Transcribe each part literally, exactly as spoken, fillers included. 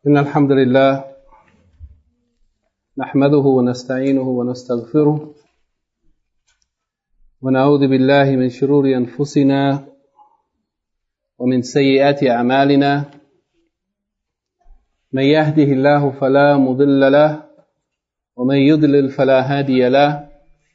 إن الحمد لله نحمده ونستعينه ونستغفره ونعوذ بالله من شرور أنفسنا ومن سيئات أعمالنا من يهده الله فلا مضل له ومن يضلل فلا هادي له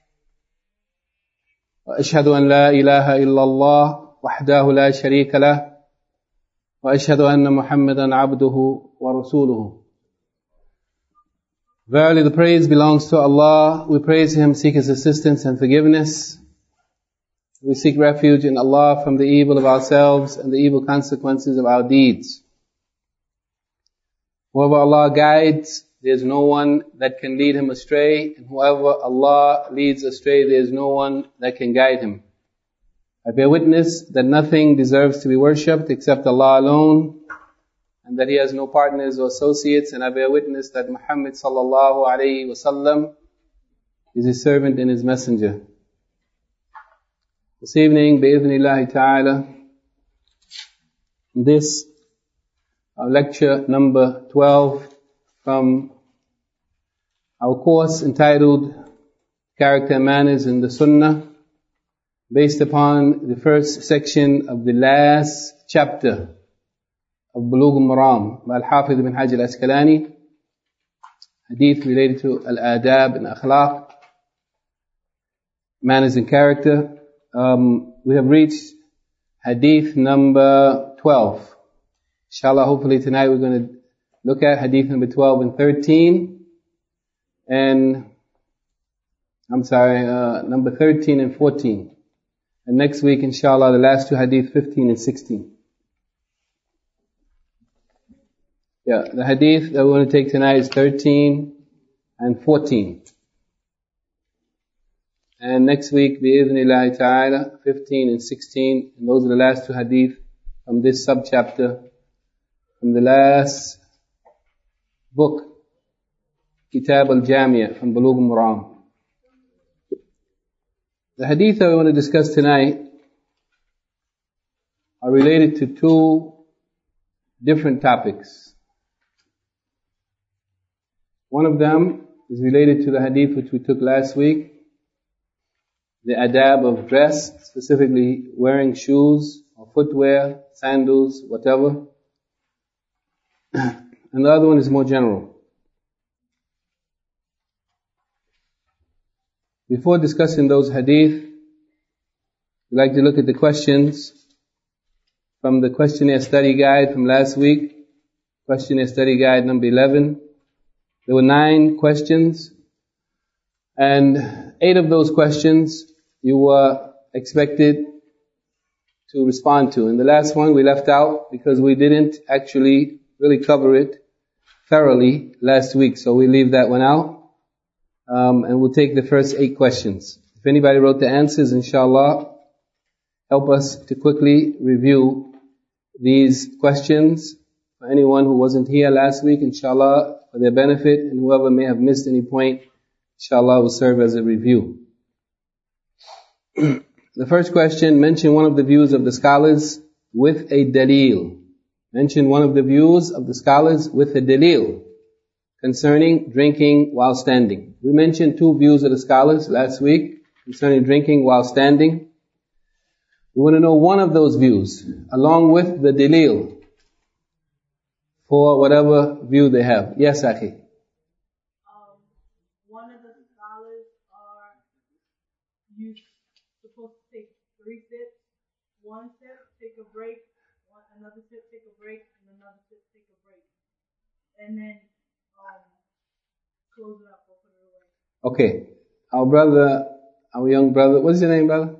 وأشهد أن لا إله إلا الله وحده لا شريك له وأشهد أن محمدا عبده ورسوله. Verily the praise belongs to Allah. We praise Him, seek His assistance and forgiveness. We seek refuge in Allah from the evil of ourselves and the evil consequences of our deeds. Whoever Allah guides, there is no one that can lead him astray, and whoever Allah leads astray, there is no one that can guide him. I bear witness that nothing deserves to be worshipped except Allah alone, and that He has no partners or associates, and I bear witness that Muhammad sallallahu alayhi wa sallam is His servant and His messenger. This evening, bi-idhnillahi ta'ala, this uh, lecture number twelve from our course entitled Character and Manners in the Sunnah, based upon the first section of the last chapter of Bulugh al-Maram by Al-Hafidh ibn Hajar al-Asqalani, hadith related to al-adab and akhlaq, manners and character. Um, we have reached hadith number twelve. Inshallah, hopefully tonight we're going to look at hadith number twelve and thirteen, and I'm sorry, uh, number thirteen and fourteen. And next week, inshallah, the last two hadith, fifteen and sixteen. Yeah, the hadith that we want to take tonight is thirteen and fourteen. And next week, bi-idhnillahi ta'ala, fifteen and sixteen. And those are the last two hadith from this subchapter, from the last book, Kitab al-Jami' from Bulugh al-Maram. The hadith that we want to discuss tonight are related to two different topics. One of them is related to the hadith which we took last week, the adab of dress, specifically wearing shoes or footwear, sandals, whatever. And the other one is more general. Before discussing those hadith, we'd like to look at the questions from the questionnaire study guide from last week, questionnaire study guide number eleven. There were nine questions, and eight of those questions you were expected to respond to. And the last one we left out because we didn't actually really cover it thoroughly last week, so we leave that one out. Um, and we'll take the first eight questions. If anybody wrote the answers, inshallah, help us to quickly review these questions. For anyone who wasn't here last week, inshallah, for their benefit, and whoever may have missed any point, inshallah, will serve as a review. The first question, mention one of the views of the scholars with a dalil. Mention one of the views of the scholars with a dalil concerning drinking while standing. We mentioned two views of the scholars last week concerning drinking while standing. We want to know one of those views, along with the dalil, for whatever view they have. Yes, Akhi. Um, one of the scholars are you supposed to take three sips, one sip, take a break, one, another sip, take a break, and another sip, take a break. And then Um, close it up or put it away. Okay. Our brother, our young brother, what's your name, brother?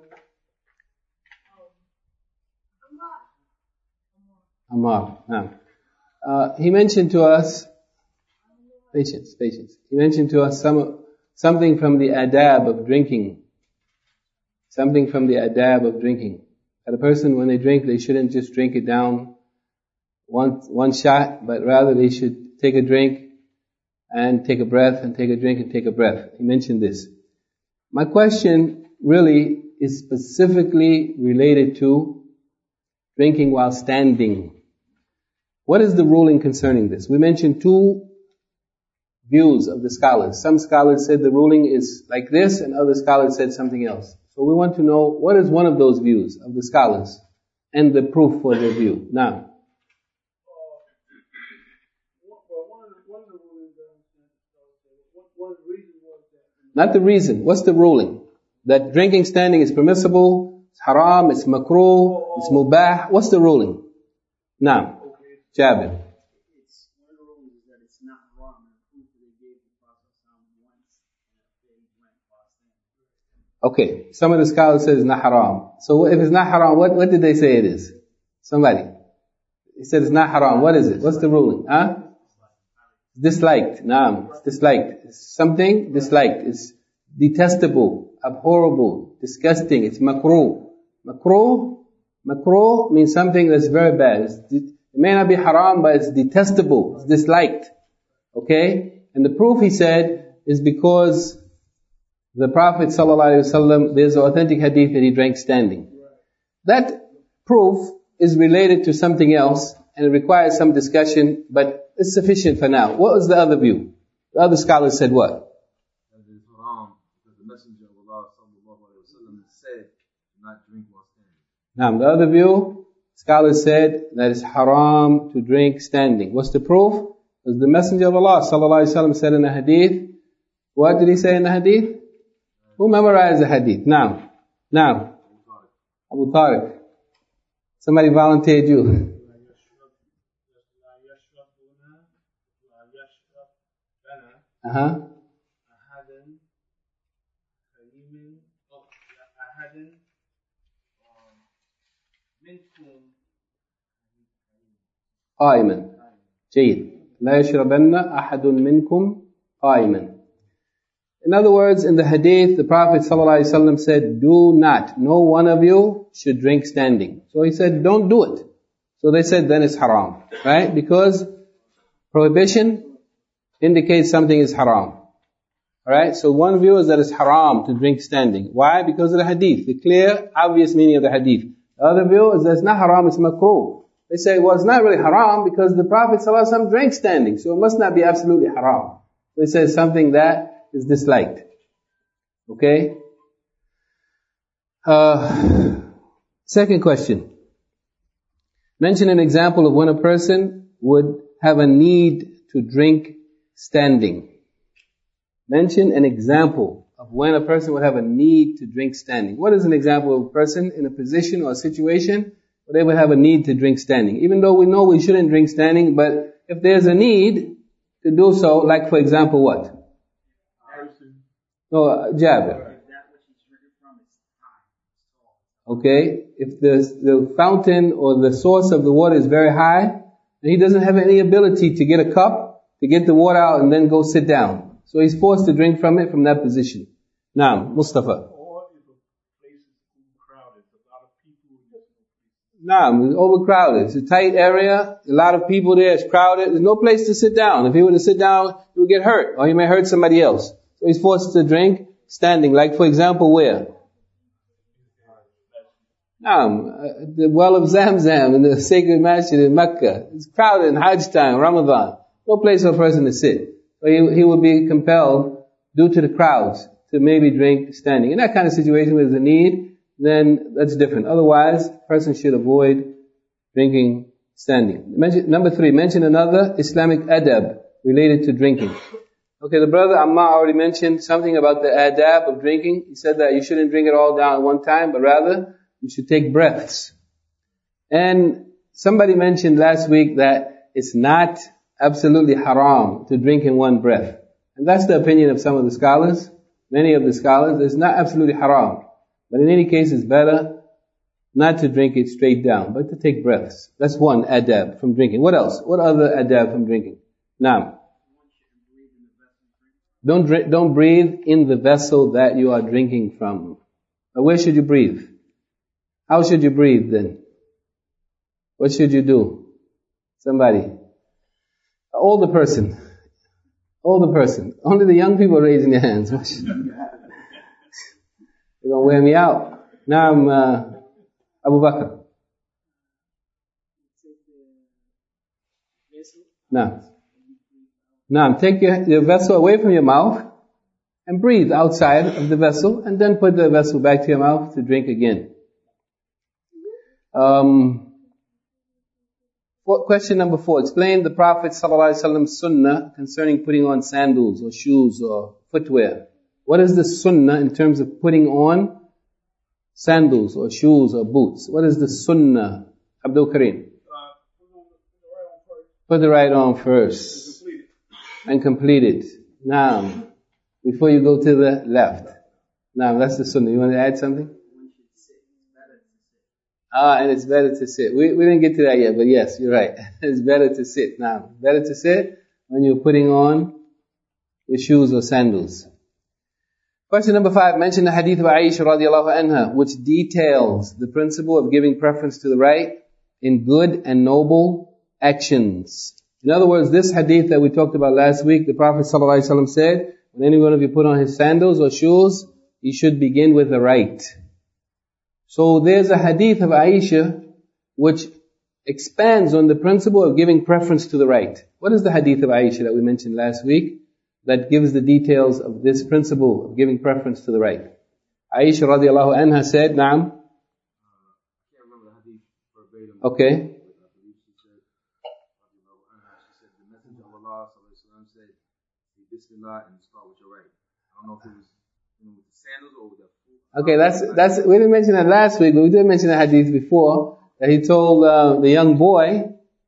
Um, Ammar. Ammar. Uh, he mentioned to us, patience, patience. He mentioned to us some something from the adab of drinking. Something from the adab of drinking. That a person, when they drink, they shouldn't just drink it down one one shot, but rather they should take a drink and take a breath, and take a drink and take a breath. He mentioned this. My question really is specifically related to drinking while standing. What is the ruling concerning this? We mentioned two views of the scholars. Some scholars said the ruling is like this, and other scholars said something else. So we want to know what is one of those views of the scholars and the proof for their view. Now, not the reason. What's the ruling? That drinking standing is permissible, it's haram, it's makruh, it's mubah. What's the ruling? Now, Jabir. It's one of the rulings is that it's not haram, and the proof that they gave the Prophet once and they went past them. Okay, some of the scholars said it's not haram. So if it's not haram, what, what did they say it is? Somebody. He said it's not haram. What is it? What's the ruling? Huh? Disliked. Naam. It's disliked. It's something disliked. It's detestable, abhorrible, disgusting. It's makruh. Makruh, makruh means something that's very bad. It's, it may not be haram, but it's detestable. It's disliked. Okay? And the proof, he said, is because the Prophet ﷺ, there's an authentic hadith that he drank standing. That proof is related to something else, and it requires some discussion, but it's sufficient for now. What was the other view? The other scholars said what? That it is haram, because the Messenger of Allah sallallahu alayhi wa sallam said, not drink while standing. Now, the other view, scholars said that it's haram to drink standing. What's the proof? Because the Messenger of Allah sallallahu alayhi wa sallam said in the hadith, what did he say in the hadith? Who memorized the hadith? Now, now, Abu Tariq. Somebody volunteered you. Uh-huh. قائما جيد لا يشربن أحد منكم قائما. In other words, in the hadith, the Prophet ﷺ said, do not, no one of you should drink standing. So he said, don't do it. So they said, then it's haram. Right? Because prohibition indicates something is haram. Alright? So one view is that it's haram to drink standing. Why? Because of the hadith. The clear, obvious meaning of the hadith. The other view is that it's not haram, it's makruh. They say, well, it's not really haram because the Prophet ﷺ drank standing. So it must not be absolutely haram. So they say something that is disliked. Okay? Uh, second question. Mention an example of when a person would have a need to drink standing. Mention an example of when a person would have a need to drink standing. What is an example of a person in a position or a situation where they would have a need to drink standing? Even though we know we shouldn't drink standing, but if there's a need to do so, like for example what? No, uh, Jabir. Okay, if the the fountain or the source of the water is very high, and he doesn't have any ability to get a cup, to get the water out and then go sit down. So he's forced to drink from it from that position. Now, Mustafa. Or if a place is crowded, a lot of people. Nah, it's overcrowded. It's a tight area, a lot of people there, it's crowded, there's no place to sit down. If he were to sit down, he would get hurt, or he may hurt somebody else. So he's forced to drink standing. Like for example, where? Naam, uh, the well of Zamzam in the sacred masjid in Mecca. It's crowded in Hajj time, Ramadan. No place for a person to sit. So he, he would be compelled, due to the crowds, to maybe drink standing. In that kind of situation where there's a need, then that's different. Otherwise, a person should avoid drinking standing. Mention, number three, mention another Islamic adab related to drinking. Okay, the brother Ammar already mentioned something about the adab of drinking. He said that you shouldn't drink it all down at one time, but rather you should take breaths. And somebody mentioned last week that it's not absolutely haram to drink in one breath. And that's the opinion of some of the scholars, many of the scholars. It's not absolutely haram. But in any case, it's better not to drink it straight down, but to take breaths. That's one adab from drinking. What else? What other adab from drinking? Now, don't drink, don't breathe in the vessel that you are drinking from. But where should you breathe? How should you breathe then? What should you do? Somebody. Older person. Older person. Only the young people are raising their hands. You're going to wear me out. Now I'm uh, Abu Bakr. Now, now take your, your vessel away from your mouth and breathe outside of the vessel, and then put the vessel back to your mouth to drink again. Um, question number four. Explain the Prophet ﷺ's sunnah concerning putting on sandals or shoes or footwear. What is the sunnah in terms of putting on sandals or shoes or boots? What is the sunnah? Abdul Kareem. Put the right on first and complete it. Now, before you go to the left. Now, that's the sunnah. You want to add something? Ah, and it's better to sit. We we didn't get to that yet, but yes, you're right. It's better to sit. Now, better to sit when you're putting on your shoes or sandals. Question number five. Mention the hadith of Aisha radiallahu anha, which details the principle of giving preference to the right in good and noble actions. In other words, this hadith that we talked about last week, the Prophet sallallahu alaihi wasallam said, when any one of you put on his sandals or shoes, he should begin with the right. So there's a hadith of Aisha which expands on the principle of giving preference to the right. What is the hadith of Aisha that we mentioned last week that gives the details of this principle of giving preference to the right? Aisha radiallahu anha said, Naam. Okay. Bismillah and start with your right. I don't know if it was you know, with the sandals or with the Okay, that's, that's, we didn't mention that last week, but we did mention the hadith before, that he told uh, the young boy,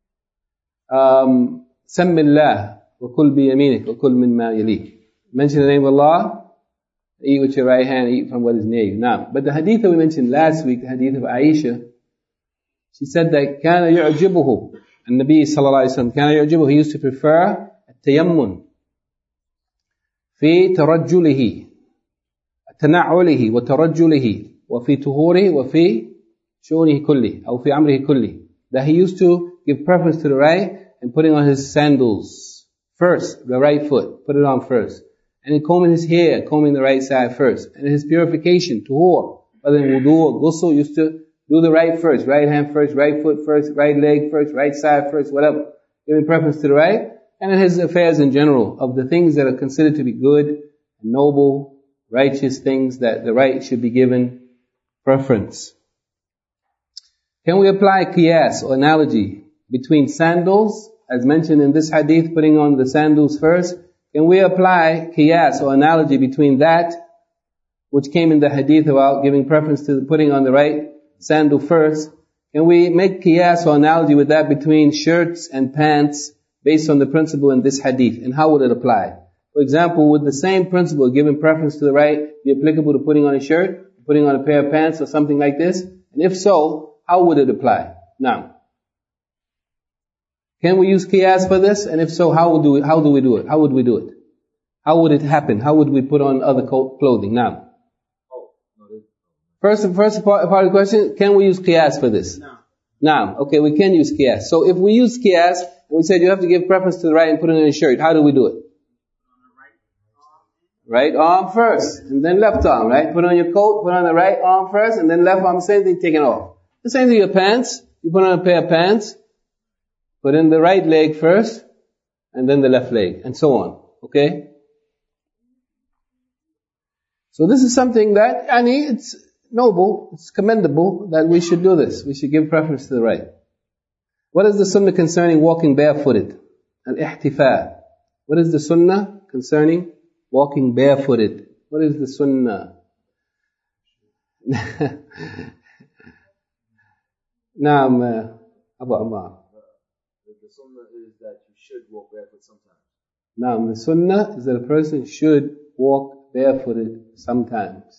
um, Sammillah, wa kul bi yaminik, wa kul min ma yalik. Mention the name of Allah, eat with your right hand, eat from what is near you. Now, but the hadith that we mentioned last week, the hadith of Aisha, she said that, كَانَ يُعْجِبُهُ, and Nabi sallallahu alayhi wa sallam, كَانَ يُعْجِبُهُ, he used to prefer التيمم في ترجله تنعله وترجله وفي طهوره وفي شؤونه كله أو في أمره كله, that he used to give preference to the right and putting on his sandals first, the right foot, put it on first, and in combing his hair, combing the right side first, and his purification, tuhur, whether in wudu or ghusl, used to do the right first, right hand first, right foot first, right leg first, right side first, whatever, giving preference to the right, and in his affairs in general, of the things that are considered to be good, noble, righteous things, that the right should be given preference. Can we apply qiyas or analogy between sandals, as mentioned in this hadith, putting on the sandals first? Can we apply qiyas or analogy between that, which came in the hadith about giving preference to putting on the right sandal first? Can we make qiyas or analogy with that between shirts and pants based on the principle in this hadith? And how would it apply? For example, would the same principle, giving preference to the right, be applicable to putting on a shirt, putting on a pair of pants or something like this? And if so, how would it apply? Now, can we use qiyas for this? And if so, how would we, how do we do it? How would we do it? How would it happen? How would we put on other clothing? Now, first, first part, part of the question, can we use qiyas for this? No. Now, okay, we can use qiyas. So if we use qiyas, and we said you have to give preference to the right and put it in a shirt, how do we do it? Right arm first, and then left arm, right? Put on your coat, put on the right arm first, and then left arm, same thing, take it off. The same thing with your pants. You put on a pair of pants, put in the right leg first, and then the left leg, and so on. Okay? So this is something that, I mean, it's noble, it's commendable that we should do this. We should give preference to the right. What is the sunnah concerning walking barefooted? Al-ihtifa. What is the sunnah concerning walking barefooted? What is the sunnah? Naam, Abu Ammar. The sunnah is that you should walk barefoot sometimes. Naam, the sunnah is that a person should walk barefooted sometimes.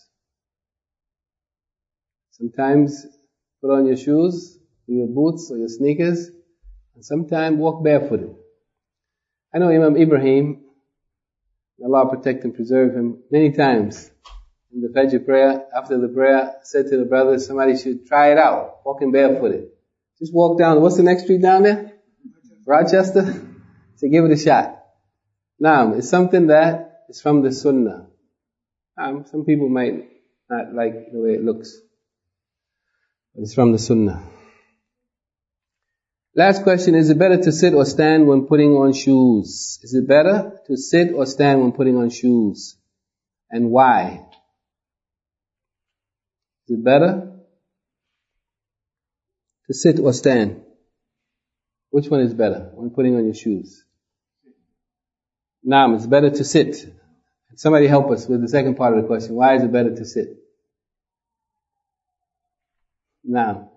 Sometimes put on your shoes, or your boots, or your sneakers, and sometimes walk barefooted. I know Imam Ibrahim, Allah protect and preserve him, many times in the Fajr prayer, after the prayer, said to the brothers, somebody should try it out, walking barefooted. Just walk down, what's the next street down there? Rochester? So give it a shot. Now, it's something that is from the Sunnah. Um, some people might not like the way it looks, but it's from the Sunnah. Last question, is it better to sit or stand when putting on shoes? Is it better to sit or stand when putting on shoes? And why? Is it better to sit or stand? Which one is better when putting on your shoes? Naam, it's better to sit. Somebody help us with the second part of the question. Why is it better to sit? Naam.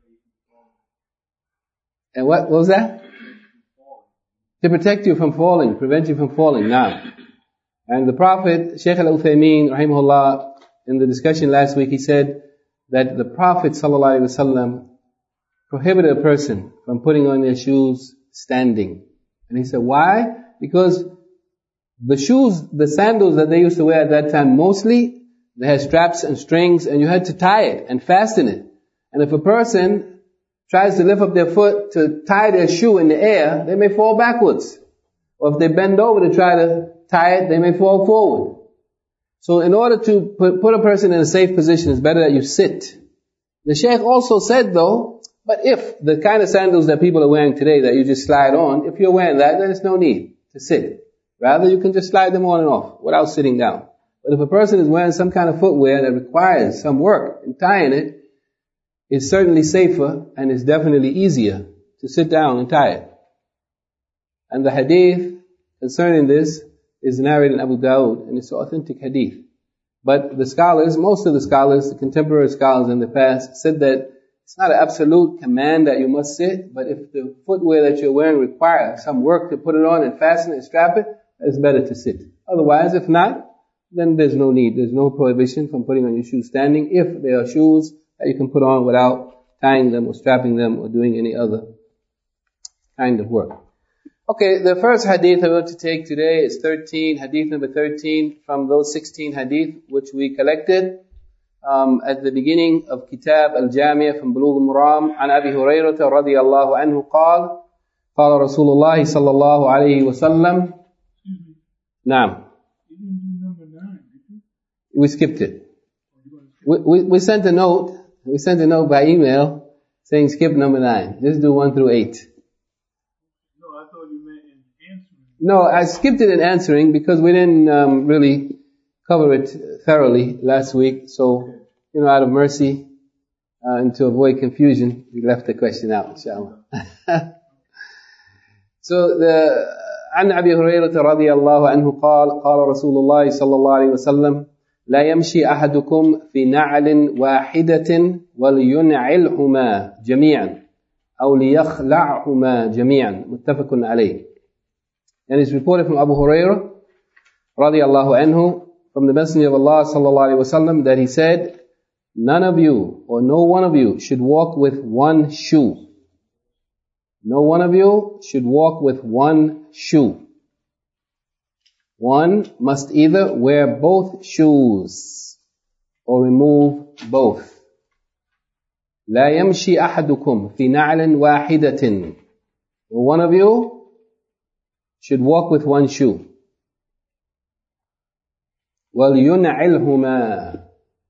And what, what was that? To protect you from falling, prevent you from falling. Naam. And the Prophet, Shaykh Al-Uthaymeen, rahimahullah, in the discussion last week, he said that the Prophet sallallahu alaihi wasallam prohibited a person from putting on their shoes standing. And he said, why? Because the shoes, the sandals that they used to wear at that time, mostly, they had straps and strings, and you had to tie it and fasten it. And if a person tries to lift up their foot to tie their shoe in the air, they may fall backwards. Or if they bend over to try to tie it, they may fall forward. So in order to put, put a person in a safe position, it's better that you sit. The Shaykh also said though, but if the kind of sandals that people are wearing today that you just slide on, if you're wearing that, then there's no need to sit. Rather, you can just slide them on and off without sitting down. But if a person is wearing some kind of footwear that requires some work in tying it, it's certainly safer and it's definitely easier to sit down and tie it. And the hadith concerning this is narrated in Abu Dawud, and it's an authentic hadith. But the scholars, most of the scholars, the contemporary scholars in the past, said that it's not an absolute command that you must sit, but if the footwear that you're wearing requires some work to put it on and fasten it and strap it, it's better to sit. Otherwise, if not, then there's no need. There's no prohibition from putting on your shoes standing if they are shoes that you can put on without tying them or strapping them or doing any other kind of work. Okay, the first hadith I want to take today is thirteen, hadith number thirteen from those sixteen hadith which we collected um, at the beginning of Kitab Al-Jami' from Bulugh al-Maram an Abi Hurayrah radiyallahu anhu قال قال رسول الله صلى الله عليه وسلم نعم. We skipped it. We, we, we sent a note, we sent a note by email saying skip number nine. Just do one through eight. No, I thought you meant in answering. No, I skipped it in answering because we didn't um, really cover it thoroughly last week. So, you know, out of mercy uh, and to avoid confusion, we left the question out, inshallah. So the عن أبي هريرة رضي الله عنه قال قال رسول الله صلى الله عليه وسلم لا يمشي أحدكم في نعل واحدة ولينعلهما جميعا أو ليخلعهما جميعا متفق عليه. And it's reported from Abu Hurairah رضي الله عنه from the Messenger of Allah صلى الله عليه وسلم that he said, none of you or no one of you should walk with one shoe. No one of you should walk with one shoe. One must either wear both shoes or remove both. لا يمشي أحدكم في نعل واحدة. One of you should walk with one shoe. وَلْيُنْعِلْهُمَا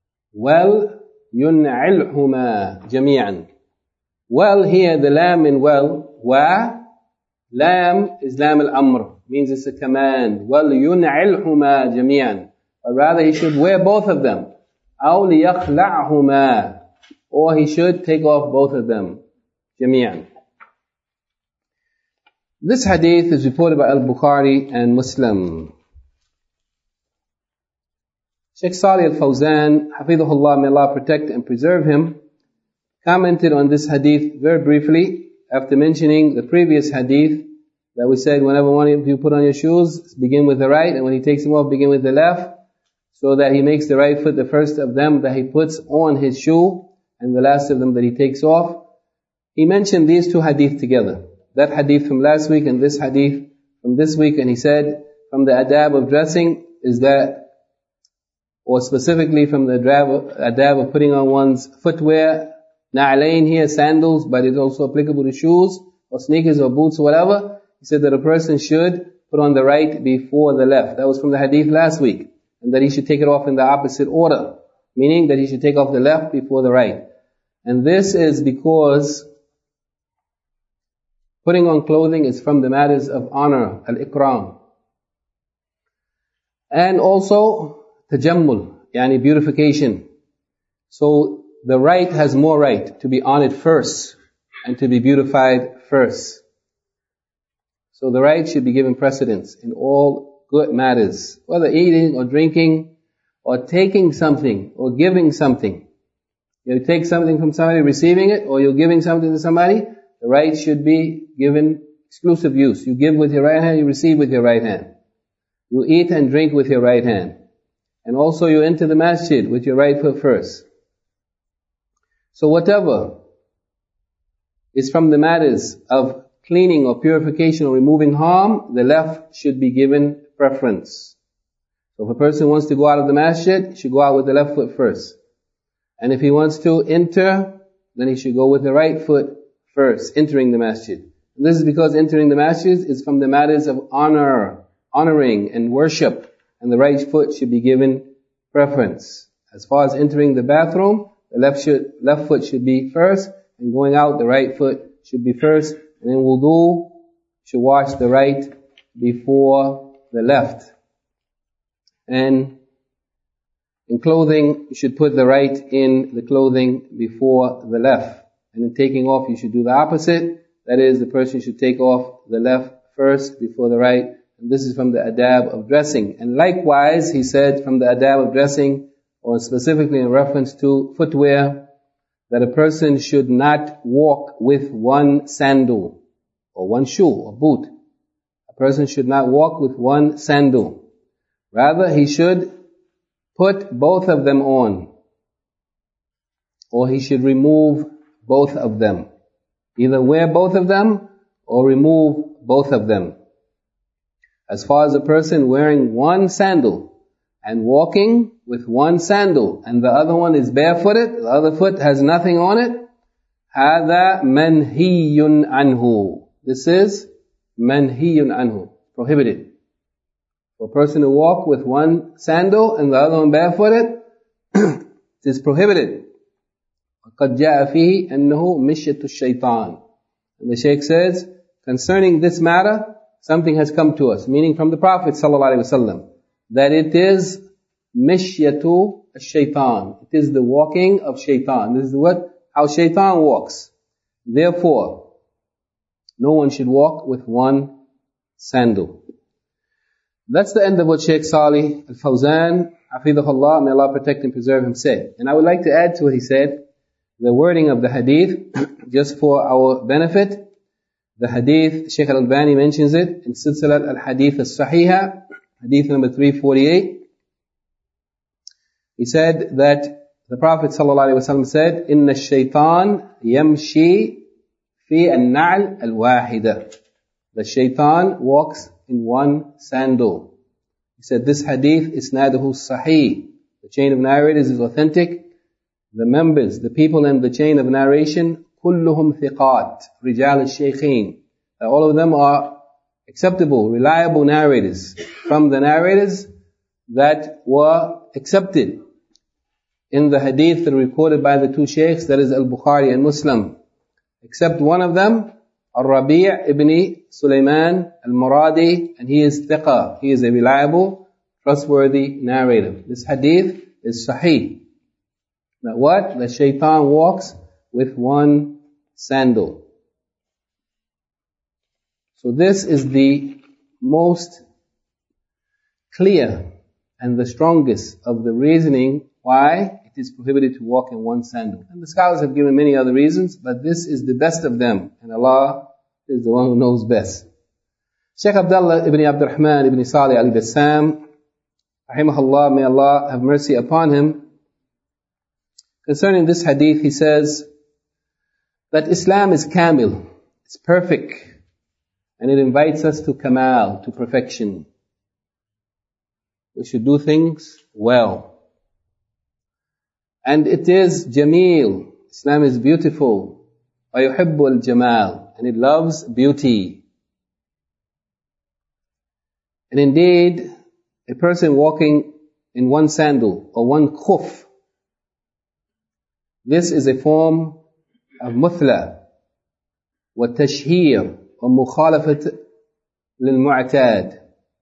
وَلْيُنْعِلْهُمَا جَمِيعًا. Well here, the lam in well, wa, lam is lam al-amr, means it's a command. وَلْيُنْعِلْهُمَا جَمِيعًا. Or rather, he should wear both of them. أَوْ لِيَخْلَعْهُمَا. Or he should take off both of them. جَمِيعًا. This hadith is reported by Al-Bukhari and Muslim. Shaykh Salih Al-Fawzan, Hafidhullah, may Allah protect and preserve him, commented on this hadith very briefly after mentioning the previous hadith that we said whenever one of you put on your shoes, begin with the right, and when he takes them off, begin with the left, so that he makes the right foot the first of them that he puts on his shoe and the last of them that he takes off. He mentioned these two hadith together. That hadith from last week and this hadith from this week, and he said from the adab of dressing is that, or specifically from the adab of putting on one's footwear, na'alain here, sandals, but it's also applicable to shoes or sneakers or boots or whatever. He said that a person should put on the right before the left. That was from the hadith last week. And that he should take it off in the opposite order, meaning that he should take off the left before the right. And this is because Putting on clothing is from the matters of honor, al-ikram. And also, tajammul, yani beautification. So the right has more right to be honored first and to be beautified first. So the right should be given precedence in all good matters, whether eating or drinking or taking something or giving something. You take something from somebody, receiving it, or you're giving something to somebody, the right should be given exclusive use. You give with your right hand, you receive with your right hand. You eat and drink with your right hand. And also you enter the masjid with your right foot first. So whatever is from the matters of cleaning or purification or removing harm, the left should be given preference. So if a person wants to go out of the masjid, he should go out with the left foot first. And if he wants to enter, then he should go with the right foot first, entering the masjid. And this is because entering the masjid is from the matters of honor, honoring and worship, and the right foot should be given preference. As far as entering the bathroom, the left should, left foot should be first, and going out, the right foot should be first. And in wudu, should wash the right before the left. And in clothing, you should put the right in the clothing before the left. And in taking off, you should do the opposite. That is, the person should take off the left first before the right. And this is from the adab of dressing. And likewise, he said from the adab of dressing, or specifically in reference to footwear, that a person should not walk with one sandal, or one shoe, or boot. A person should not walk with one sandal. Rather, he should put both of them on, or he should remove both of them. Either wear both of them, or remove both of them. As far as a person wearing one sandal, and walking with one sandal, and the other one is barefooted, the other foot has nothing on it, هَذَا مَنْهِيٌّ عَنْهُ. This is مَنْهِيٌّ عَنْهُ, prohibited. For a person to walk with one sandal and the other one barefooted, it is prohibited. وَقَدْ جَاءَ فِيهِ أَنَّهُ مِشْيَةُ الشَّيْطَانِ. And the Shaykh says, concerning this matter, something has come to us, meaning from the Prophet ﷺ, that it is mishyatu ash-shaytan. It is the walking of shaitan. This is what, how shaitan walks. Therefore, no one should walk with one sandal. That's the end of what Shaykh Salih Al-Fawzan, Hafidhahullah, may Allah protect and preserve him, said. And I would like to add to what he said, the wording of the hadith, just for our benefit. The hadith, Shaykh Al-Albani mentions it in Silsilat Al-Hadith Al-Sahiha, hadith number three forty-eight. He said that the Prophet ﷺ said, إِنَّ الشَّيْطَانِ يَمْشِي فِي النَّعْلِ الْوَاحِدَةِ. The shaitan walks in one sandal. He said this hadith isnaduhu sahih. The chain of narrators is authentic. The members, the people in the chain of narration, kulluhum thiqat, rijal al-shaykhin. All of them are acceptable, reliable narrators from the narrators that were accepted in the hadith that are recorded by the two shaykhs, that is Al-Bukhari and Muslim. Except one of them, Al-Rabi' ibn Sulaiman Al-Muradi, and he is thiqa. He is a reliable, trustworthy narrator. This hadith is sahih. That what? The shaitan walks with one sandal. So this is the most clear and the strongest of the reasoning why it is prohibited to walk in one sandal. And the scholars have given many other reasons, but this is the best of them. And Allah is the one who knows best. Shaykh Abdullah ibn Abdurrahman ibn Salih al-Bassam, rahimahullah, may Allah have mercy upon him, concerning this hadith, he says that Islam is kamil, it's perfect, and it invites us to kamal, to perfection. We should do things well. And it is jameel. Islam is beautiful. وَيُحِبُّ الْجَمَالِ. And it loves beauty. And indeed, a person walking in one sandal or one khuf, this is a form of muthla wa tashheer ومخالفة للمعتاد.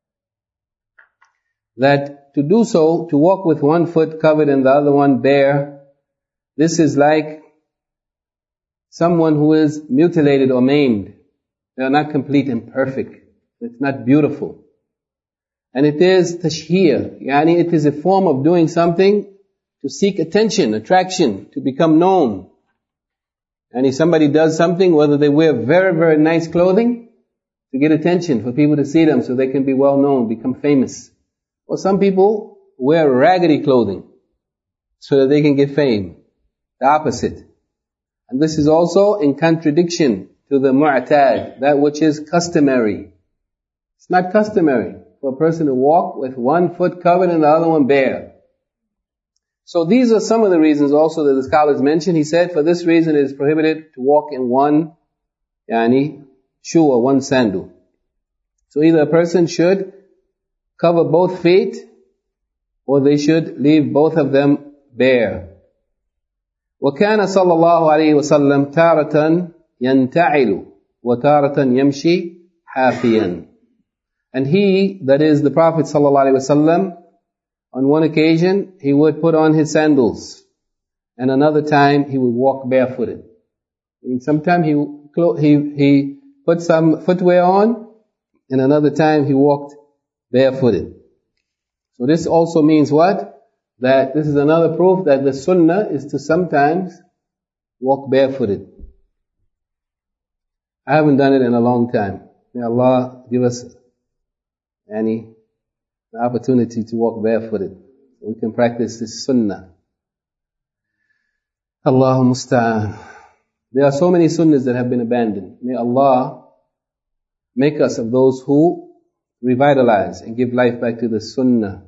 That to do so, to walk with one foot covered and the other one bare, this is like someone who is mutilated or maimed. They are not complete and perfect. It's not beautiful. And it is tashheer, yani it is a form of doing something to seek attention, attraction, to become known. And if somebody does something, whether they wear very, very nice clothing, to get attention, for people to see them so they can be well known, become famous. Or some people wear raggedy clothing so that they can get fame. The opposite. And this is also in contradiction to the mu'tad, that which is customary. It's not customary for a person to walk with one foot covered and the other one bare. So these are some of the reasons also that the scholars mentioned. He said, for this reason it is prohibited to walk in one, yani, shoe or one sandal. So either a person should cover both feet, or they should leave both of them bare. وكان صلى الله عليه وسلم تارة ينتعل وتارة يمشي حافيا. And he, that is the Prophet صلى الله عليه وسلم, on one occasion he would put on his sandals, and another time he would walk barefooted. And sometime he he he put some footwear on, and another time he walked barefooted. So this also means what? That this is another proof that the sunnah is to sometimes walk barefooted. I haven't done it in a long time. May Allah give us any opportunity to walk barefooted, so we can practice this sunnah. Allahu musta'an. There are so many sunnahs that have been abandoned. May Allah make us of those who revitalize and give life back to the sunnah.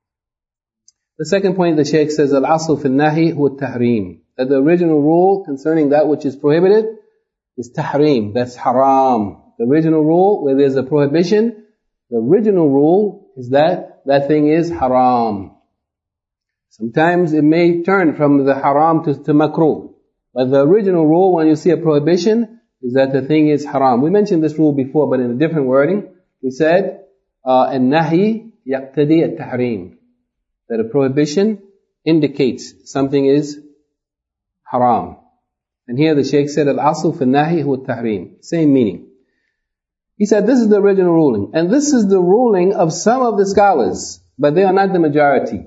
The second point the Shaykh says, Al-asl fi al-nahi huwa al-tahrim. That the original rule concerning that which is prohibited is tahrim, that's haram. The original rule where there's a prohibition, the original rule is that that thing is haram. Sometimes it may turn from the haram to, to makruh. But the original rule when you see a prohibition is that the thing is haram. We mentioned this rule before, but in a different wording. We said, uh, an-nahi yaqtadi at-tahrim. That a prohibition indicates something is haram. And here the Shaykh said, al-asl fi al-nahi huwa at-tahrim. Same meaning. He said this is the original ruling. And this is the ruling of some of the scholars, but they are not the majority.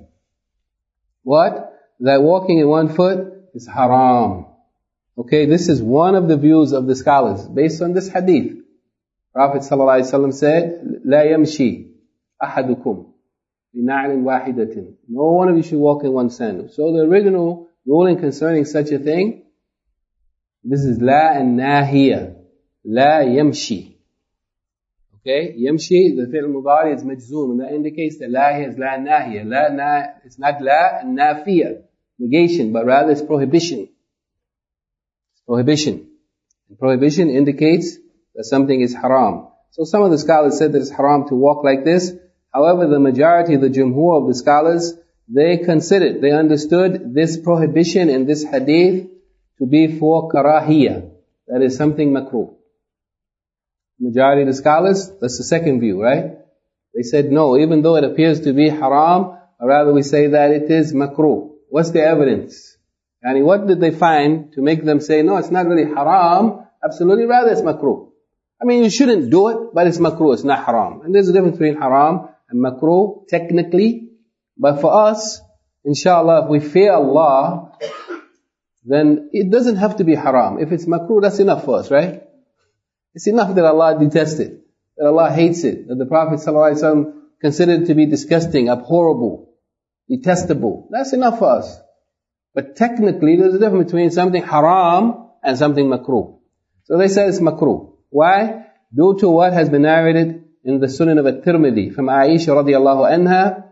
What? That walking in one foot is haram. Okay, this is one of the views of the scholars based on this hadith. Prophet ﷺ said, لا يمشي أحدكم بنعل واحدة. No one of you should walk in one sandal. So the original ruling concerning such a thing, this is لا الناهية. لا يمشي. Okay, يمشي, the fi'l mudari is majzoom, and that indicates that la here is la nahiya. La na, it's not la nafiya, negation, but rather it's prohibition. It's prohibition. And prohibition indicates that something is haram. So some of the scholars said that it's haram to walk like this. However, the majority, the jumhur of the scholars, they considered, they understood this prohibition in this hadith to be for karahiyya. That is something makruh. Majority of the scholars, that's the second view, right? They said no, even though it appears to be haram, or rather we say that it is makruh. What's the evidence? And what did they find to make them say, no, it's not really haram, absolutely, rather it's makruh. I mean, you shouldn't do it, but it's makruh, it's not haram. And there's a difference between haram and makruh, technically. But for us, inshallah, if we fear Allah, then it doesn't have to be haram. If it's makruh, that's enough for us, right? It's enough that Allah detests it, that Allah hates it, that the Prophet ﷺ considered it to be disgusting, abhorrible, detestable. That's enough for us. But technically, there's a difference between something haram and something makruh. So they said it's makruh. Why? Due to what has been narrated in the Sunan of At-Tirmidhi from Aisha radiallahu anha,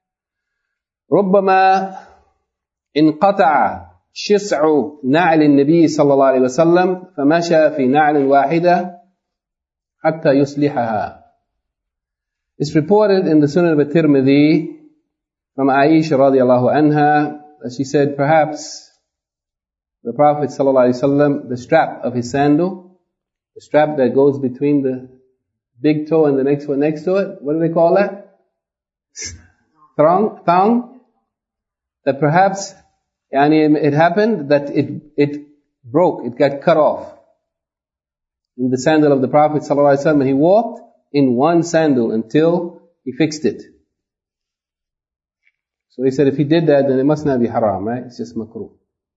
ربما انقطع شسع نعل النبي صلى الله عليه وسلم فمشى في نعل واحدة حتى يصلحها. It's reported in the Sunan of At-Tirmidhi from Aisha radiallahu anha that she said perhaps the Prophet sallallahu alaihi wasallam, the strap of his sandal The strap that goes between the big toe and the next one next to it. What do they call that? Thong? Thong? That perhaps, yani, it happened that it, it broke, it got cut off. In the sandal of the Prophet ﷺ, and he walked in one sandal until he fixed it. So he said if he did that, then it must not be haram, right? It's just makruh.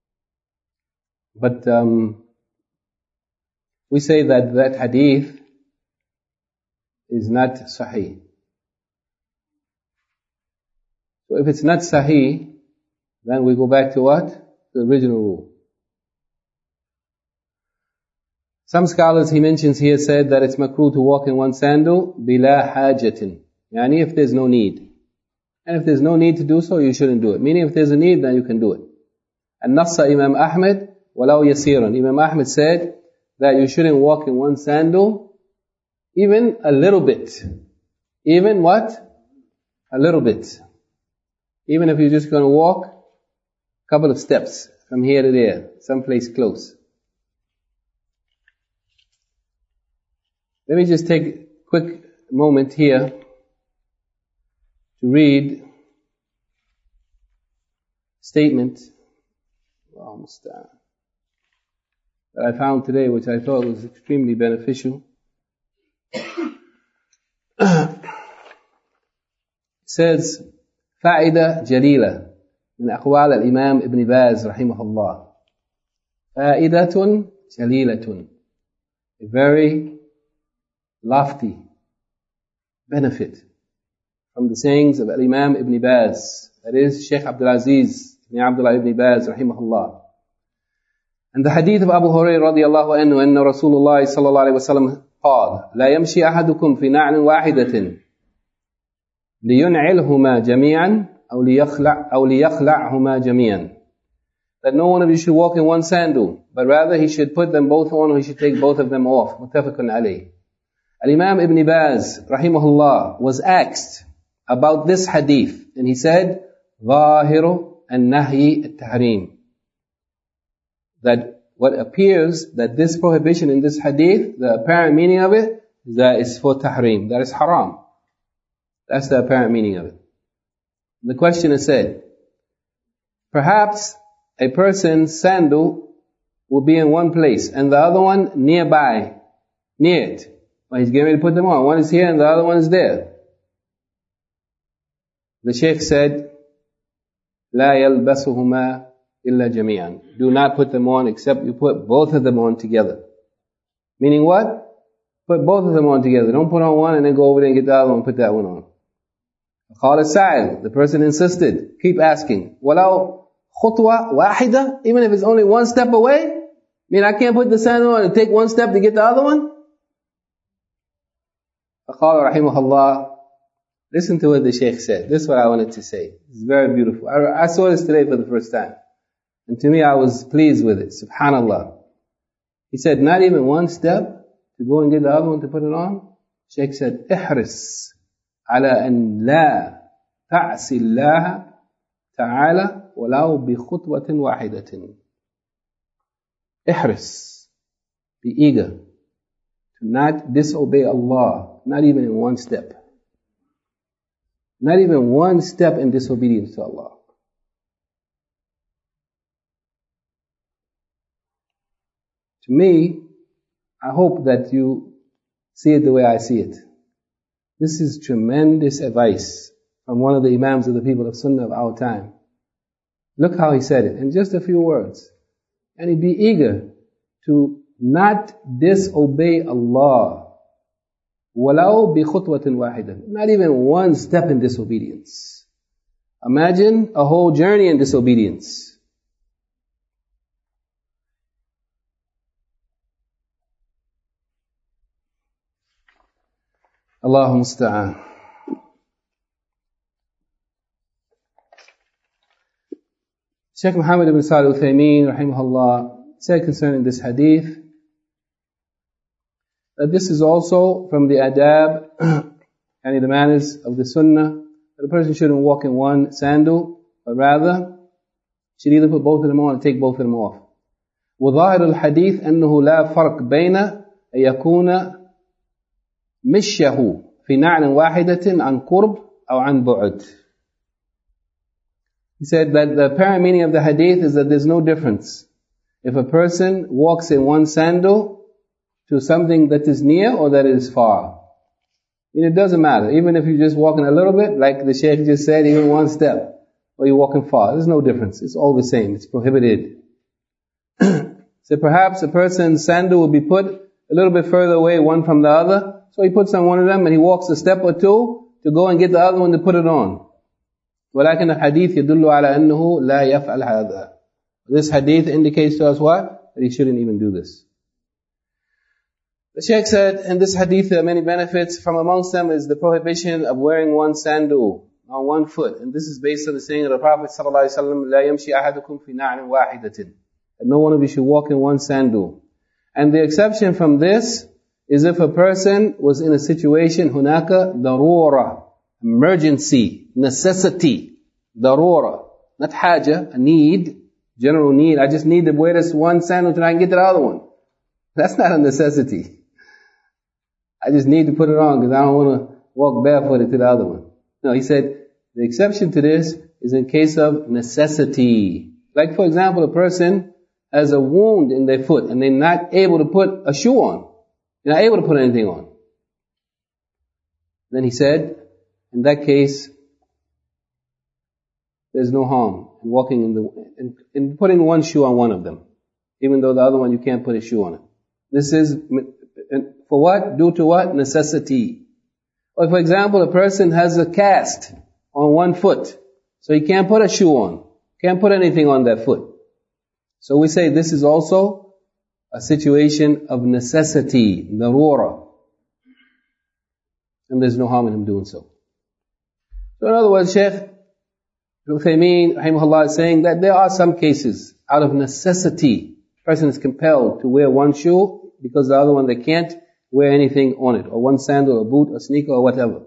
But um, we say that that hadith is not sahih. So if it's not sahih, then we go back to what? The original rule. Some scholars, he mentions here, said that it's makruh to walk in one sandal, bila hajatin. Yani if there's no need. And if there's no need to do so, you shouldn't do it. Meaning if there's a need, then you can do it. And nassa Imam Ahmed, walau yasiran. Imam Ahmed said that you shouldn't walk in one sandal, even a little bit. Even what? A little bit. Even if you're just going to walk a couple of steps from here to there, someplace close. Let me just take a quick moment here to read a statement that I found today, which I thought was extremely beneficial. It says, فائدة جليلة من أقوال الإمام ابن باز رحمه الله. فائدة جليلة. A very lofty benefit from the sayings of Imam Ibn Baz, that is Shaykh Abdul Aziz ibn Abdullah ibn Baz rahimahullah. And the hadith of Abu Hurairah radiyallahu anhu, أن رسول الله صلى الله عليه وسلم قال لا يمشي أحدكم في نعل واحدة لينعلهما جميعا أو ليخلع أو ليخلعهما جميعا. That no one of you should walk in one sandal, but rather he should put them both on, or he should take both of them off. Muttafaqun alayh. Al-Imam Ibn Baz, rahimahullah, was asked about this hadith, and he said, ظاهر النهي التحريم. That what appears, that this prohibition in this hadith, the apparent meaning of it, is that it's for tahrim, that is haram. That's the apparent meaning of it. The question is said, perhaps a person's sandal will be in one place, and the other one nearby, near it. Well, he's getting ready to put them on. One is here and the other one is there. The Shaykh said, لا يلبسهما إلا جميعا. Do not put them on except you put both of them on together. Meaning what? Put both of them on together. Don't put on one and then go over there and get the other one and put that one on. قال السائل, the person insisted, keep asking, ولو خطوة واحدة, even if it's only one step away? I mean, I can't put the sandal on and take one step to get the other one? فقال رحمه الله, listen to what the Shaykh said. This is what I wanted to say. It's very beautiful. I, I saw this today for the first time. And to me, I was pleased with it. Subhanallah. He said, not even one step to go and get the other one to put it on. Shaykh said, احرص على أن لا تعصي الله تعالى ولو بخطوة واحدة. احرص. Be eager to not disobey Allah, not even in one step. Not even one step in disobedience to Allah. To me, I hope that you see it the way I see it. This is tremendous advice from one of the Imams of the people of Sunnah of our time. Look how he said it in just a few words. And he'd be eager to not disobey Allah. وَلَوْ بِخُطْوَةٍ وَاحِدًا. Not even one step in disobedience. Imagine a whole journey in disobedience. Allahu musta'an. Shaykh Muhammad ibn Salih al-Uthaymeen rahimahullah said concerning this hadith that this is also from the adab and the manners of the sunnah, that a person shouldn't walk in one sandal, but rather should either put both of them on or take both of them off. وظاهر الحديث أنه لا فرق بين أن يكون مشيه في نعل واحدة عن قرب أو عن بعد. He said that the apparent meaning of the hadith is that there's no difference if a person walks in one sandal to something that is near or that is far. And it doesn't matter. Even if you're just walking a little bit, like the Shaykh just said, even one step, or you're walking far, there's no difference. It's all the same. It's prohibited. So perhaps a person's sandal will be put a little bit further away, one from the other. So he puts on one of them and he walks a step or two to go and get the other one to put it on. ولكن الحديث يدل على أنه لا يفعل هذا. This hadith indicates to us what? That he shouldn't even do this. The Shaykh said, in this hadith there are many benefits. From amongst them is the prohibition of wearing one sandal on one foot. And this is based on the saying of the Prophet ﷺ, لا يمشي أحدكم في نعل واحدة. That no one of you should walk in one sandal. And the exception from this is if a person was in a situation, هناك ضرورة, emergency, necessity, ضرورة, not حاجة, a need, general need. I just need to wear this one sandal till I can get to the other one. That's not a necessity. I just need to put it on because I don't want to walk barefooted to the other one. No, he said the exception to this is in case of necessity. Like for example, a person has a wound in their foot and they're not able to put a shoe on. They're not able to put anything on. Then he said, in that case, there's no harm in walking in the, in, in putting one shoe on one of them, even though the other one you can't put a shoe on it. This is for what? Due to what? Necessity. Or for example, a person has a cast on one foot, so he can't put a shoe on, can't put anything on that foot. So we say this is also a situation of necessity, darura. And there's no harm in him doing so. So in other words, Shaykh Al-Uthaymeen, rahimahullah, is saying that there are some cases, out of necessity, a person is compelled to wear one shoe because the other one they can't wear anything on it, or one sandal, or boot, or sneaker, or whatever.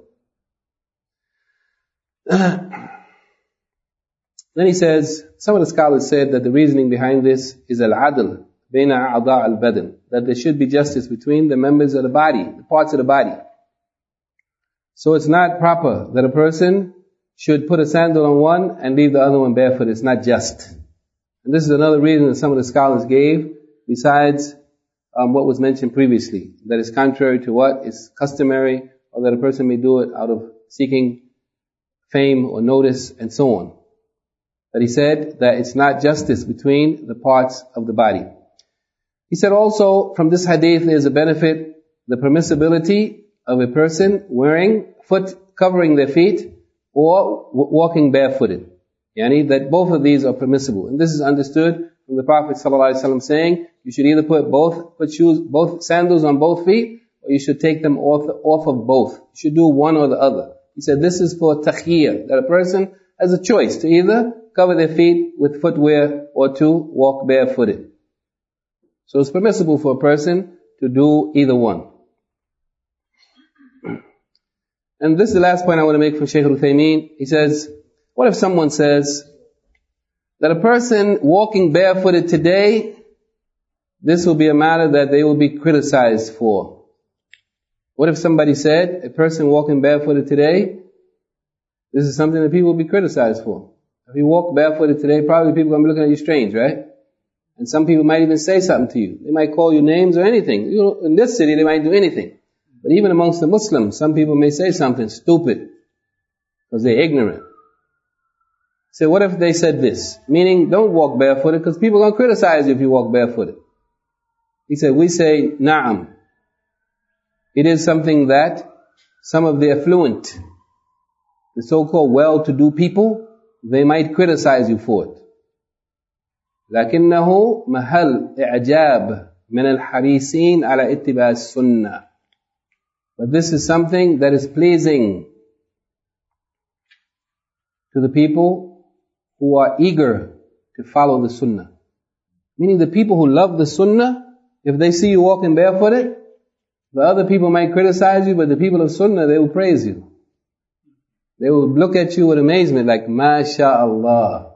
Then he says, some of the scholars said that the reasoning behind this is al-adl, bayna a'dha' al-badan, that there should be justice between the members of the body, the parts of the body. So it's not proper that a person should put a sandal on one and leave the other one barefoot. It's not just. And this is another reason that some of the scholars gave, besides um, what was mentioned previously, that is contrary to what is customary, or that a person may do it out of seeking fame or notice and so on. That he said that it's not justice between the parts of the body. He said also, from this hadith there is a benefit, the permissibility of a person wearing foot, covering their feet, or w- walking barefooted. Yani that both of these are permissible. And this is understood from the Prophet ﷺ saying, you should either put both, put shoes, both sandals on both feet, or you should take them off, off of both. You should do one or the other. He said this is for takhiyya, that a person has a choice to either cover their feet with footwear or to walk barefooted. So it's permissible for a person to do either one. And this is the last point I want to make from Shaykh Al-Uthaymeen. He says, what if someone says that a person walking barefooted today, this will be a matter that they will be criticized for? What if somebody said, a person walking barefooted today, this is something that people will be criticized for? If you walk barefooted today, probably people are going to be looking at you strange, right? And some people might even say something to you. They might call you names or anything. You know, in this city, they might do anything. But even amongst the Muslims, some people may say something stupid because they're ignorant. So what if they said this? Meaning, don't walk barefooted because people are going to criticize you if you walk barefooted. He said, we say, na'am. It is something that some of the affluent, the so-called well-to-do people, they might criticize you for it. لكنه محل إعجاب من الحريصين على اتباع السنة. But this is something that is pleasing to the people who are eager to follow the sunnah. Meaning the people who love the sunnah, if they see you walking barefooted, the other people might criticize you, but the people of sunnah, they will praise you. They will look at you with amazement, like, MashaAllah.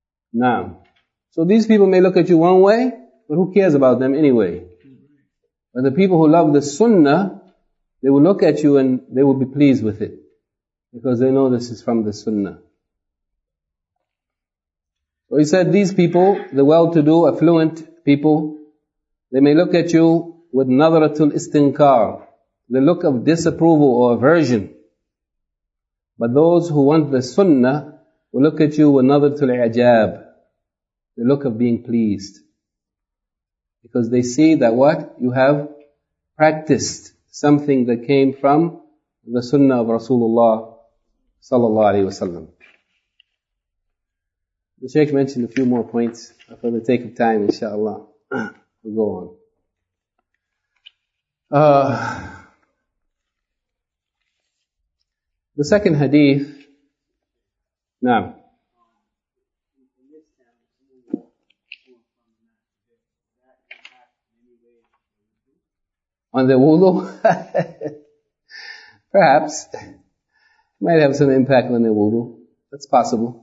Naam. So these people may look at you one way, but who cares about them anyway? But the people who love the sunnah, they will look at you and they will be pleased with it, because they know this is from the sunnah. So he said, these people, the well-to-do, affluent people, they may look at you with nadratul istinkar, the look of disapproval or aversion. But those who want the sunnah will look at you with nadratul i'jab, the look of being pleased. Because they see that what? You have practiced something that came from the sunnah of Rasulullah sallallahu alayhi wa sallam. The Shaykh mentioned a few more points for the sake of time, inshaAllah. We'll go on. Uh, the second hadith, now, on the wudu, perhaps, might have some impact on the wudu. That's possible.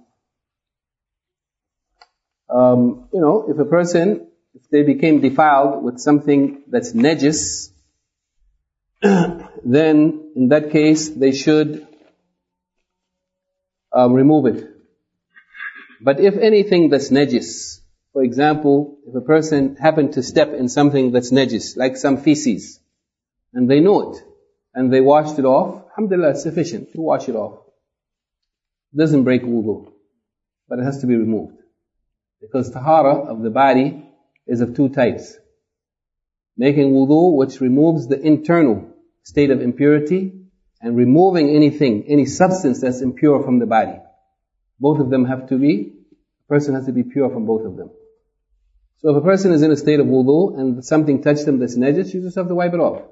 Um, you know, if a person, if they became defiled with something that's najis, then in that case they should um, remove it. But if anything that's najis, for example, if a person happened to step in something that's najis, like some feces, and they know it, and they washed it off, alhamdulillah, it's sufficient to wash it off. It doesn't break wudu, but it has to be removed. Because tahara of the body is of two types. Making wudu, which removes the internal state of impurity, and removing anything, any substance that's impure from the body. Both of them have to be, a person has to be pure from both of them. So if a person is in a state of wudu and something touched them that's najis, you just have to wipe it off.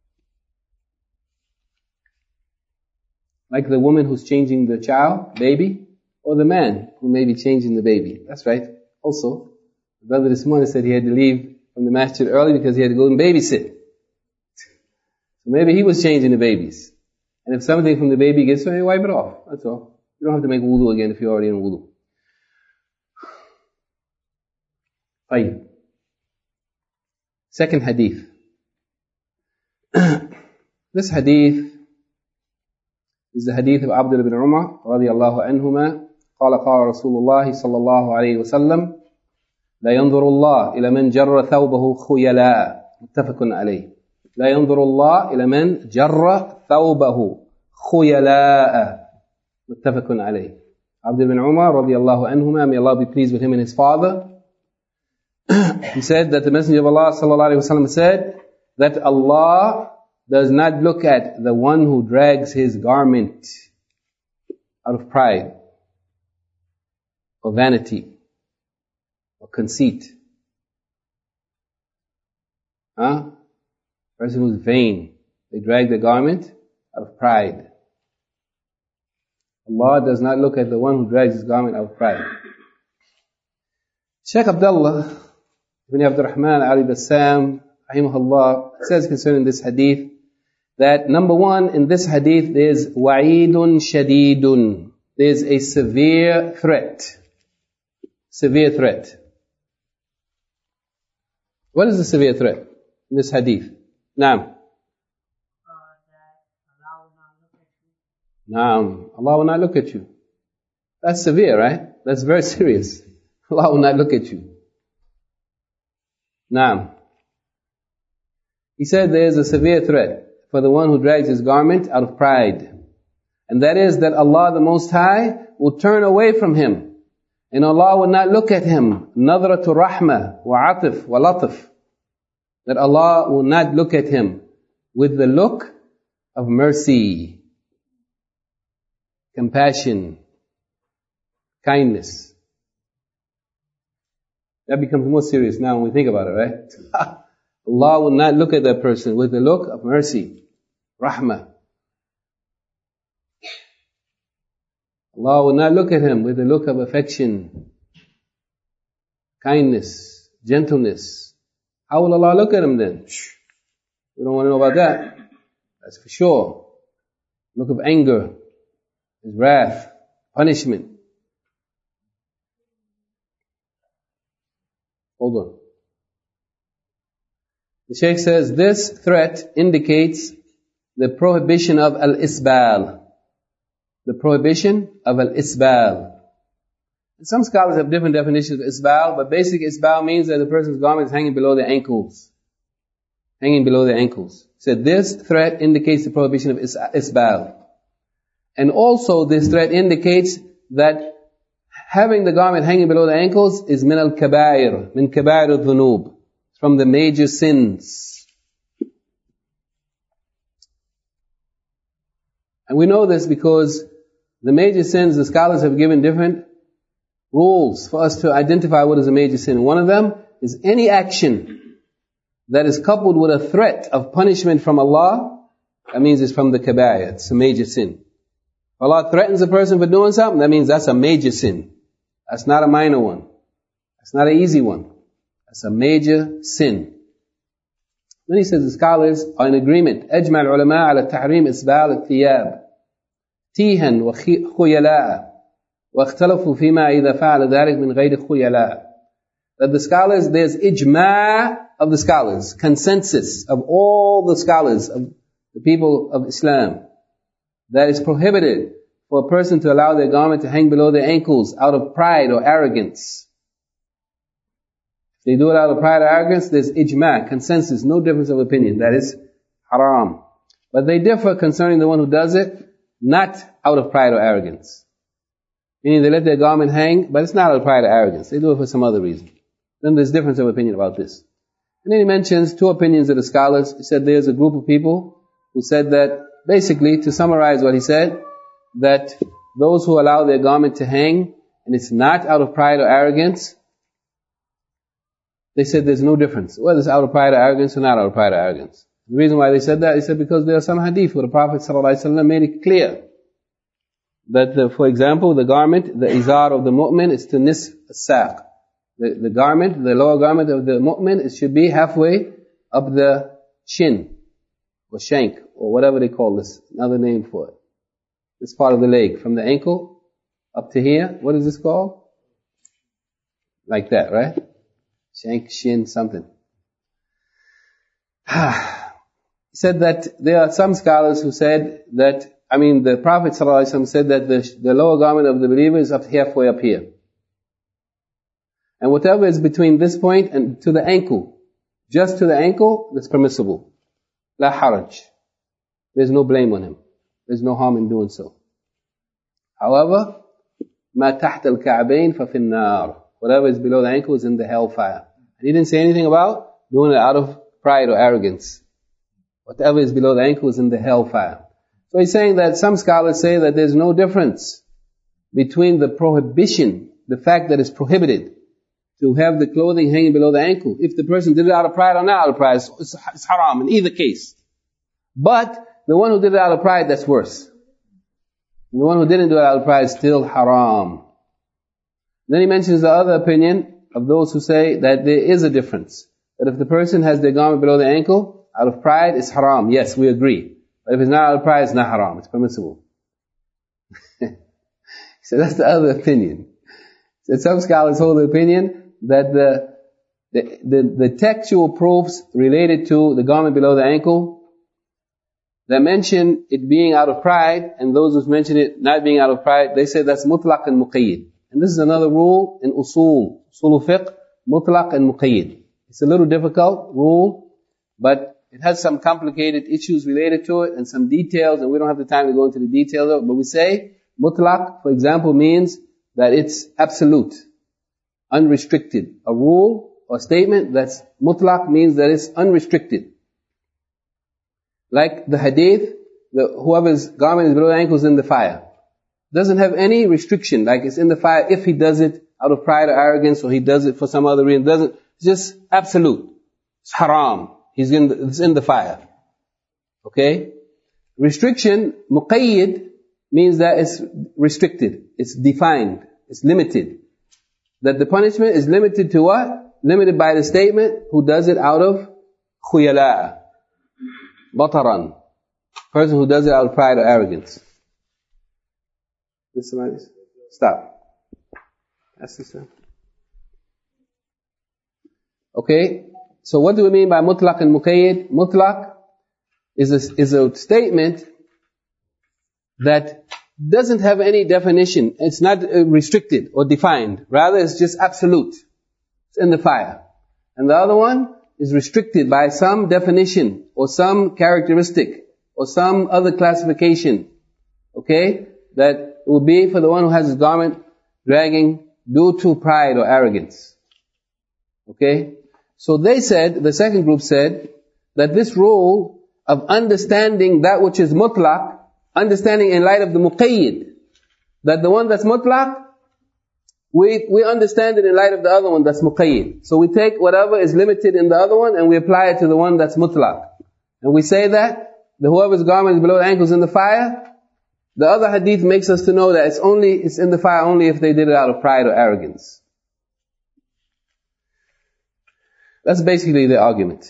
Like the woman who's changing the child, baby, or the man who may be changing the baby. That's right. Also, the brother this morning said he had to leave from the masjid early because he had to go and babysit. So maybe he was changing the babies. And if something from the baby gets to you, wipe it off. That's all. You don't have to make wudu again if you're already in wudu. Fine. Second hadith. This hadith is the hadith of Abdullah ibn Umar radiyallahu anhuma. قال قال رسول الله صلى الله عليه وسلم لا ينظر الله إلى من جر ثوبه خيلاء متفق عليه. لا ينظر الله إلى من جر ثوبه خيلاء متفق عليه. Abdullah ibn Umar radiyallahu anhuma, may Allah be pleased with him and his father, he said that the Messenger of Allah sallallahu alayhi wa sallam said that Allah does not look at the one who drags his garment out of pride, or vanity, or conceit. Huh? Person who's vain, they drag the garment out of pride. Allah does not look at the one who drags his garment out of pride. Shaykh Abdullah ibn Abdurrahman Ali Bassam, rahimahullah, says concerning this hadith, that number one, in this hadith there's wa'idun shadidun. There's a severe threat. Severe threat. What is the severe threat in this hadith? Naam. Naam. Allah will not look at you. That's severe, right? That's very serious. Allah will not look at you. Naam. He said there is a severe threat for the one who drags his garment out of pride. And that is that Allah the Most High will turn away from him. And Allah will not look at him. Nadratu rahmah wa atif wa latif. That Allah will not look at him with the look of mercy, compassion, kindness. That becomes more serious now when we think about it, right? Allah will not look at that person with the look of mercy, rahmah. Allah will not look at him with a look of affection, kindness, gentleness. How will Allah look at him then? We don't want to know about that. That's for sure. Look of anger, his wrath, punishment. Hold on. The Shaykh says this threat indicates the prohibition of al-isbal. The prohibition of al-isbal. And some scholars have different definitions of isbal, but basic isbal means that the person's garment is hanging below their ankles. Hanging below their ankles. So this threat indicates the prohibition of is- isbal. And also this threat indicates that having the garment hanging below the ankles is min al-kabair, min kabair al-dhunub, from the major sins. And we know this because the major sins, the scholars have given different rules for us to identify what is a major sin. One of them is any action that is coupled with a threat of punishment from Allah, that means it's from the kabair, it's a major sin. If Allah threatens a person for doing something, that means that's a major sin. That's not a minor one. That's not an easy one. That's a major sin. Then he says the scholars are in agreement. أجمع العلماء على تحريم إسبال الثياب تيها وخيلاء واختلفوا فيما إذا فعل ذلك من غير خيلاء. That the scholars, there's ijma' of the scholars, consensus of all the scholars of the people of Islam, that it's prohibited for a person to allow their garment to hang below their ankles out of pride or arrogance. If they do it out of pride or arrogance, there's ijma', consensus, no difference of opinion. That is haram. But they differ concerning the one who does it, not out of pride or arrogance. Meaning they let their garment hang, but it's not out of pride or arrogance. They do it for some other reason. Then there's difference of opinion about this. And then he mentions two opinions of the scholars. He said there's a group of people who said that, basically, to summarize what he said, that those who allow their garment to hang, and it's not out of pride or arrogance, they said there's no difference, whether it's out of pride or arrogance or not out of pride or arrogance. The reason why they said that, he said because there are some hadith where the Prophet ﷺ made it clear that, the, for example, the garment, the izar of the mu'min is to nisf as-saq. The, the garment, the lower garment of the mu'min, it should be halfway up the shin, or shank, or whatever they call this, another name for it. This part of the leg, from the ankle up to here, what is this called? Like that, right? Shank, shin, something. He said that there are some scholars who said that, I mean, the Prophet ﷺ said that the, the lower garment of the believer is up halfway up here. And whatever is between this point and to the ankle, just to the ankle, that's permissible. La haraj. There's no blame on him. There's no harm in doing so. However, ما تحت الكعبين ففي النار. Whatever is below the ankle is in the hellfire. And he didn't say anything about doing it out of pride or arrogance. Whatever is below the ankle is in the hellfire. So he's saying that some scholars say that there's no difference between the prohibition, the fact that it's prohibited to have the clothing hanging below the ankle. If the person did it out of pride or not out of pride, it's, it's haram in either case. But the one who did it out of pride, that's worse. And the one who didn't do it out of pride is still haram. Then he mentions the other opinion of those who say that there is a difference. That if the person has their garment below the ankle, out of pride, it's haram. Yes, we agree. But if it's not out of pride, it's not haram. It's permissible. So that's the other opinion. So some scholars hold the opinion that the, the, the, the textual proofs related to the garment below the ankle, that mention it being out of pride, and those who mention it not being out of pride, they say that's mutlaq and muqayyid. And this is another rule in usul, usul fiqh, mutlaq and muqayyid. It's a little difficult rule, but it has some complicated issues related to it and some details, and we don't have the time to go into the details of it, but we say mutlaq, for example, means that it's absolute, unrestricted. A rule or statement that's mutlaq means that it's unrestricted. Like the hadith, the, whoever's garment is below the ankles in the fire. Doesn't have any restriction, like it's in the fire if he does it out of pride or arrogance, or he does it for some other reason. Doesn't, it's just absolute. It's haram. He's in the, it's in the fire. Okay? Restriction, muqayyid, means that it's restricted. It's defined. It's limited. That the punishment is limited to what? Limited by the statement, who does it out of khuyala, bataran. Person who does it out of pride or arrogance. This somebody? Stop. That's this one. Okay? So what do we mean by mutlaq and muqayyid? Mutlaq is a, is a statement that doesn't have any definition. It's not uh, restricted or defined. Rather, it's just absolute. It's in the fire. And the other one is restricted by some definition or some characteristic or some other classification. Okay? That it will be for the one who has his garment dragging due to pride or arrogance. Okay? So they said, the second group said, that this rule of understanding that which is mutlaq, understanding in light of the muqayyid, that the one that's mutlaq, we, we understand it in light of the other one that's muqayyid. So we take whatever is limited in the other one and we apply it to the one that's mutlaq. And we say that, the whoever's garment is below the ankles in the fire, the other hadith makes us to know that it's only, it's in the fire only if they did it out of pride or arrogance. That's basically the argument.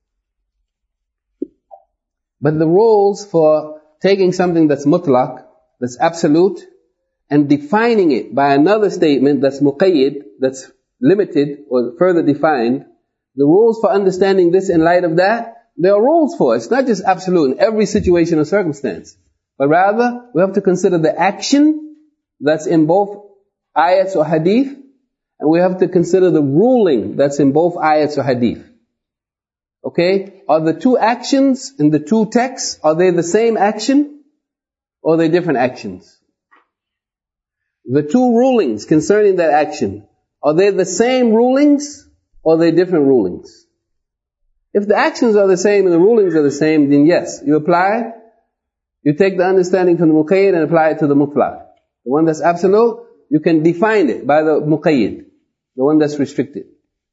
But the rules for taking something that's mutlaq, that's absolute, and defining it by another statement that's muqayyid, that's limited or further defined, the rules for understanding this in light of that, there are rules for it. It's not just absolute in every situation or circumstance. But rather, we have to consider the action that's in both ayats or hadith, and we have to consider the ruling that's in both ayats or hadith. Okay? Are the two actions in the two texts, are they the same action? Or are they different actions? The two rulings concerning that action, are they the same rulings? Or are they different rulings? If the actions are the same and the rulings are the same, then yes, you apply, you take the understanding from the muqayyid and apply it to the mutlaq. The one that's absolute, you can define it by the muqayyid, the one that's restricted.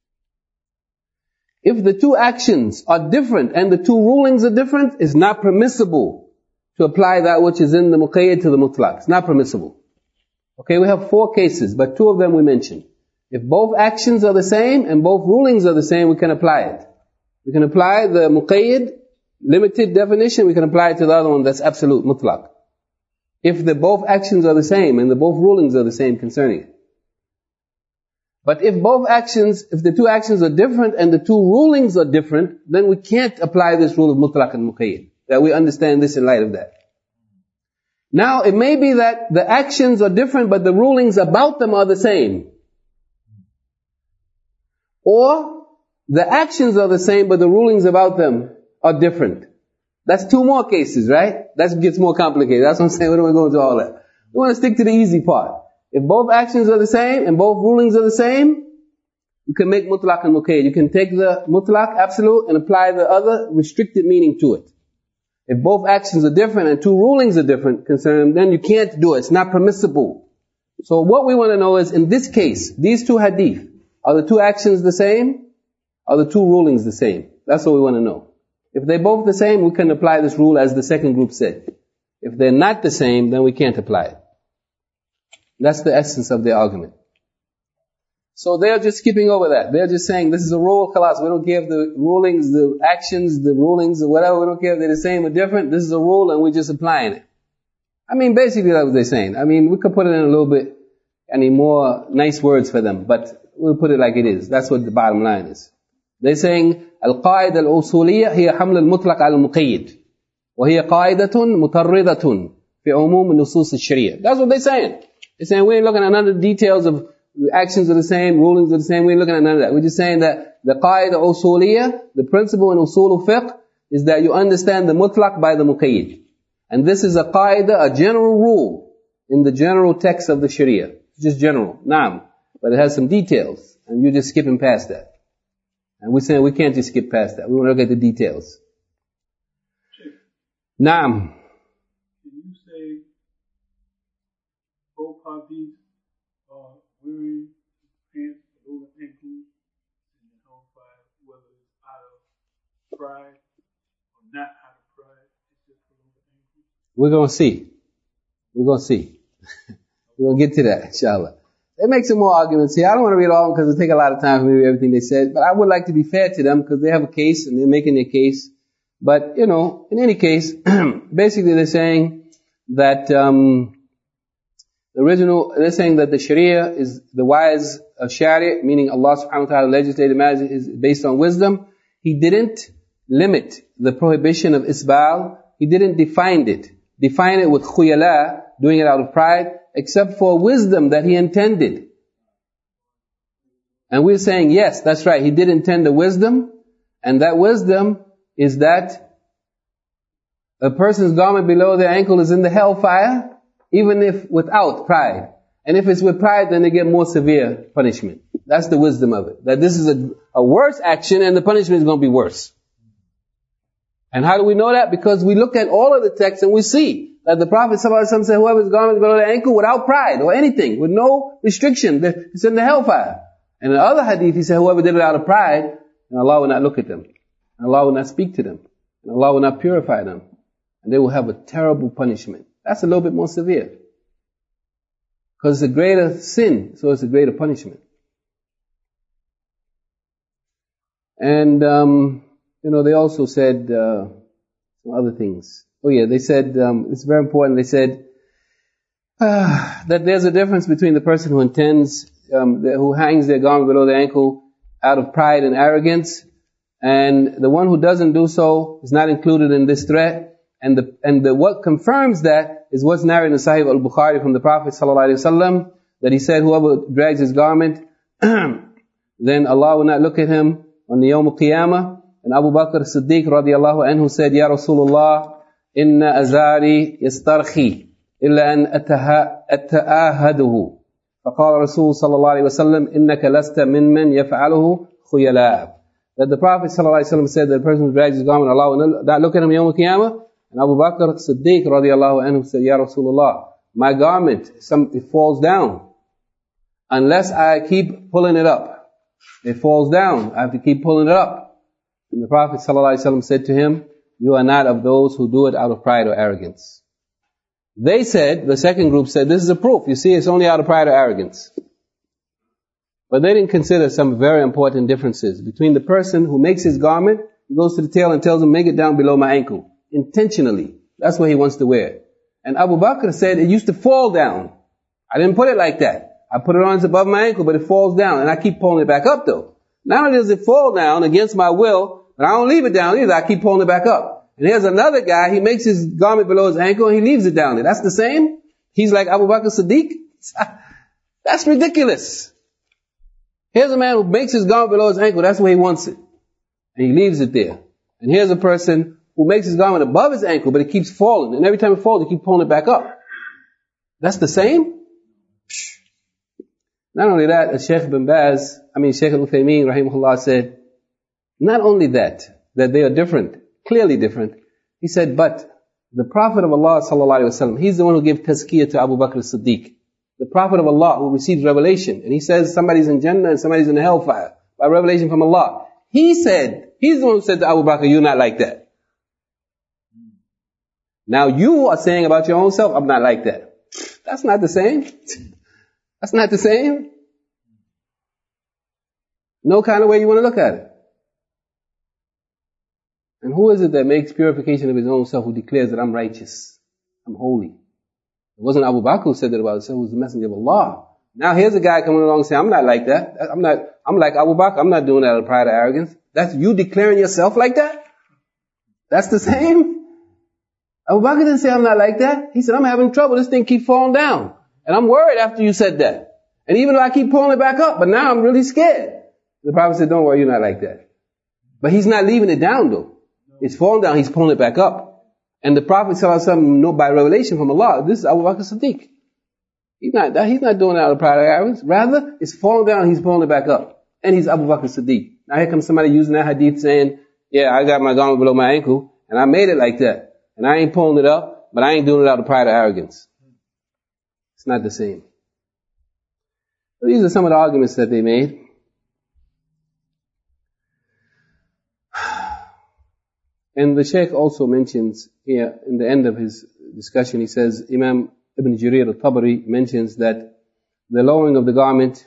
If the two actions are different and the two rulings are different, it's not permissible to apply that which is in the muqayyid to the mutlaq. It's not permissible. Okay, we have four cases, but two of them we mentioned. If both actions are the same and both rulings are the same, we can apply it. We can apply the muqayyid, limited definition, we can apply it to the other one that's absolute, mutlaq. If the both actions are the same and the both rulings are the same concerning it. But if both actions, if the two actions are different and the two rulings are different, then we can't apply this rule of mutlaq and muqayyid. That we understand this in light of that. Now, it may be that the actions are different, but the rulings about them are the same. Or, the actions are the same, but the rulings about them are different. That's two more cases, right? That gets more complicated. That's what I'm saying. We don't want to go into all that. We want to stick to the easy part. If both actions are the same and both rulings are the same, you can make mutlaq and muqayyid. You can take the mutlaq, absolute, and apply the other restricted meaning to it. If both actions are different and two rulings are different concerning them, then you can't do it. It's not permissible. So what we want to know is, in this case, these two hadith, are the two actions the same? Are the two rulings the same? That's what we want to know. If they're both the same, we can apply this rule as the second group said. If they're not the same, then we can't apply it. That's the essence of the argument. So they're just skipping over that. They're just saying, this is a rule, khalas. We don't care if the rulings, the actions, the rulings, or whatever, we don't care if they're the same or different. This is a rule and we're just applying it. I mean, basically that's what they're saying. I mean, we could put it in a little bit, any more nice words for them, but we'll put it like it is. That's what the bottom line is. They're saying, القاعدة الأصولية هي حمل المطلق على المقيد وهي قاعدة متردة في عموم النصوص الشرعية. That's what they're saying. They're saying we ain't looking at none of the details of actions are the same, rulings are the same, we ain't looking at none of that. We're just saying that the qaida usuliyah, the principle in usul fiqh, is that you understand the mutlaq by the muqayyid. And this is a qaida, a general rule in the general text of the sharia. Just general, naam. But it has some details, and you're just skipping past that. And we're saying we can't just skip past that. We want to look at the details. Naam. Can you say both hadiths are wearing pants below the ankles in the hellfire, whether it's out of pride or not out of pride, it's just below the ankles? We're going to see. We're going to see. We're going to get to that, inshallah. They make some more arguments here. I don't want to read all of them because it'll take a lot of time for me to read everything they said. But I would like to be fair to them because they have a case and they're making their case. But, you know, in any case, basically they're saying that um, The original, they're saying that the Sharia is the wise uh, Sharia, meaning Allah subhanahu wa ta'ala legislated marriage is based on wisdom. He didn't limit the prohibition of isbal. He didn't define it. Define it with khuyala, doing it out of pride, except for wisdom that He intended. And we're saying, yes, that's right. He did intend the wisdom, and that wisdom is that a person's garment below their ankle is in the hellfire, even if without pride. And if it's with pride, then they get more severe punishment. That's the wisdom of it. That this is a, a worse action and the punishment is going to be worse. And how do we know that? Because we look at all of the texts and we see that the Prophet ﷺ said, whoever's garment below the ankle without pride or anything, with no restriction, it's in the hellfire. And in the other hadith, he said, whoever did it out of pride, and Allah will not look at them. And Allah will not speak to them. And Allah will not purify them. And they will have a terrible punishment. That's a little bit more severe. Because it's a greater sin, so it's a greater punishment. And, um, you know, they also said uh, some other things. Oh yeah, they said, um, it's very important, they said uh, that there's a difference between the person who intends, um, the, who hangs their garment below the ankle out of pride and arrogance, and the one who doesn't do so is not included in this threat. And the and the what confirms that is what's narrated in Sahih al-Bukhari from the Prophet sallallahu alaihi wasallam, that he said, whoever drags his garment, then Allah will not look at him on the Yawm al-Qiyamah. And Abu Bakr as-Siddiq radiyallahu anhu said, Ya Rasulullah, inna azari yastarkhi illa an ata'ahaduhu. فقال رسول صلى الله عليه وسلم إنك لست ممن يفعله خيلاء. That the Prophet sallallahu alaihi wasallam said that the person who drags his garment, Allah will not look at him on Yawm al-Qiyamah. And Abu Bakr as-Siddiq radiallahu anhu said, Ya Rasulullah, my garment, some, it falls down. Unless I keep pulling it up. It falls down. I have to keep pulling it up. And the Prophet sallallahu alaihi wasallam said to him, you are not of those who do it out of pride or arrogance. They said, the second group said, this is a proof. You see, it's only out of pride or arrogance. But they didn't consider some very important differences between the person who makes his garment, he goes to the tail and tells him, make it down below my ankle. Intentionally. That's what he wants to wear. And Abu Bakr said, it used to fall down. I didn't put it like that. I put it on, it's above my ankle, but it falls down. And I keep pulling it back up though. Not only does it fall down against my will, but I don't leave it down either. I keep pulling it back up. And here's another guy, he makes his garment below his ankle and he leaves it down there. That's the same? He's like Abu Bakr Siddiq? That's ridiculous. Here's a man who makes his garment below his ankle, that's where he wants it. And he leaves it there. And here's a person who makes his garment above his ankle, but it keeps falling. And every time it falls, he keeps pulling it back up. That's the same? Not only that, Shaykh ibn Baz, I mean Shaykh al-Uthaymeen rahimahullah said, not only that, that they are different, clearly different. He said, but the Prophet of Allah sallallahu alaihi wasallam, he's the one who gave tazkiyah to Abu Bakr as-Siddiq. The Prophet of Allah who receives revelation. And he says somebody's in Jannah and somebody's in the hellfire by revelation from Allah. He said, he's the one who said to Abu Bakr, you're not like that. Now you are saying about your own self, I'm not like that. That's not the same. That's not the same. No kind of way you want to look at it. And who is it that makes purification of his own self, who declares that I'm righteous, I'm holy? It wasn't Abu Bakr who said that about himself, it was the Messenger of Allah. Now here's a guy coming along and saying, I'm not like that. I'm not, I'm like Abu Bakr, I'm not doing that out of pride or arrogance. That's you declaring yourself like that? That's the same? Abu Bakr didn't say I'm not like that. He said, I'm having trouble, this thing keeps falling down. And I'm worried after you said that. And even though I keep pulling it back up, but now I'm really scared. The Prophet said, don't worry, you're not like that. But he's not leaving it down though. It's falling down, he's pulling it back up. And the Prophet ﷺ know by revelation from Allah, this is Abu Bakr Siddiq. He's not, he's not doing it out of pride or arrogance. Rather, it's falling down, he's pulling it back up. And he's Abu Bakr Siddiq. Now here comes somebody using that hadith saying, yeah, I got my garment below my ankle, and I made it like that. And I ain't pulling it up, but I ain't doing it out of pride or arrogance. It's not the same. So these are some of the arguments that they made. And the Shaykh also mentions here, in the end of his discussion, he says, Imam Ibn Jarir al-Tabari mentions that the lowering of the garment,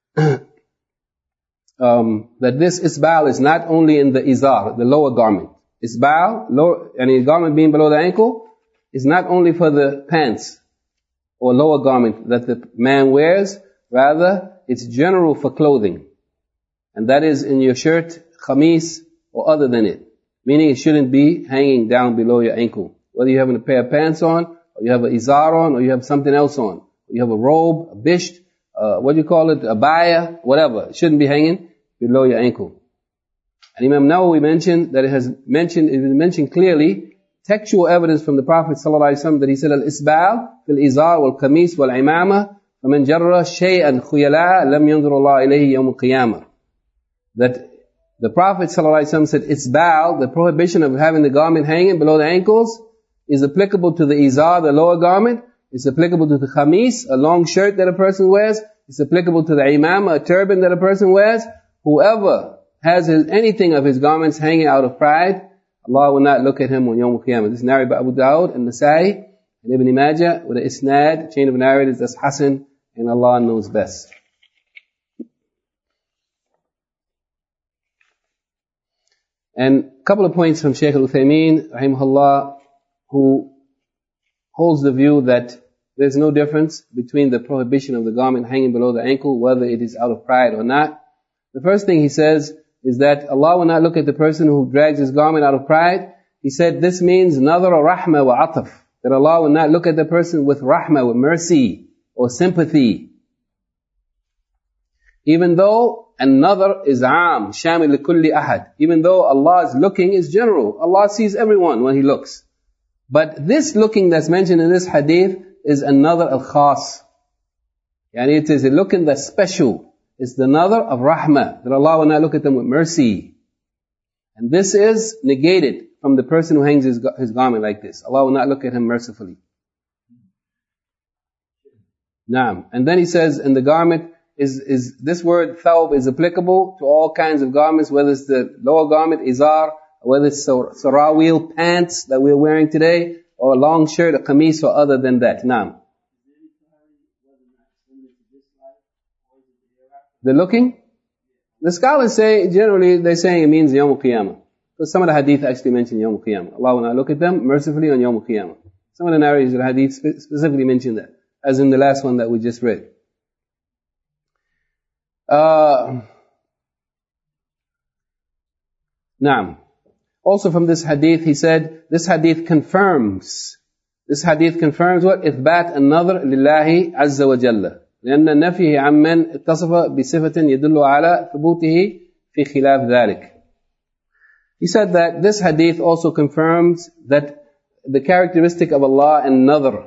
um, that this isbal is not only in the izar, the lower garment. Isbal, lower, and the garment being below the ankle, is not only for the pants. or lower garment that the man wears. Rather, it's general for clothing. And that is in your shirt, khamis, or other than it. Meaning it shouldn't be hanging down below your ankle. Whether you have a pair of pants on, or you have an izar on, or you have something else on. You have a robe, a bisht, uh, what do you call it, a baya, whatever. It shouldn't be hanging below your ankle. And Imam Nawawi mentioned that it has mentioned, it was mentioned clearly, textual evidence from the Prophet ﷺ that he said, Al-Isbal, fil-izar, wal-kamis, wal-imama, فَمَنْ جَرَّ شَيْئًا خُيَلَاءَ لَمْ يَنْظُرُ اللَّهُ إِلَيْهِ يَوْمُ الْقِيَامَةِ. That the Prophet ﷺ said, Isbal, the prohibition of having the garment hanging below the ankles, is applicable to the izar, the lower garment. It's applicable to the khamis, a long shirt that a person wears. It's applicable to the imama, a turban that a person wears. Whoever has his, anything of his garments hanging out of pride, Allah will not look at him on Yawm al-Qiyamah. This is narrated by Abu Dawud and Nasa'i and Ibn Majah with an isnad, chain of narrators that's Hasan, and Allah knows best. And a couple of points from Shaykh al-Uthaymeen, rahimahullah, who holds the view that there's no difference between the prohibition of the garment hanging below the ankle, whether it is out of pride or not. The first thing he says is that Allah will not look at the person who drags his garment out of pride. He said this means nadhara rahma wa ataf, that Allah will not look at the person with rahma, with mercy or sympathy. Even though another is aam, shamil li kulli ahad. Even though Allah's looking is general. Allah sees everyone when He looks. But this looking that's mentioned in this hadith is another al-khas. Yani it is a looking that's special. It's the another of rahmah, that Allah will not look at them with mercy. And this is negated from the person who hangs his, his garment like this. Allah will not look at him mercifully. Naam. And then he says, in the garment, is is this word thawb is applicable to all kinds of garments, whether it's the lower garment, izar, whether it's sarawil, pants that we're wearing today, or a long shirt, a qamis, or other than that. Naam. The looking? The scholars say, generally, they're saying it means Yawm al-Qiyamah. Because some of the hadith actually mention Yawm al-Qiyamah. Allah will not look at them mercifully on Yawm al-Qiyamah. Some of the narrators of the hadith specifically mention that, as in the last one that we just read. Uh, Naam. Also from this hadith, he said, this hadith confirms, this hadith confirms what? إثبات النظر لله عز وجل. لأن نفيه عمن اتصف بصفة يدل على ثبوته في خلاف ذلك. He said that this hadith also confirms that the characteristic of Allah and nadhr,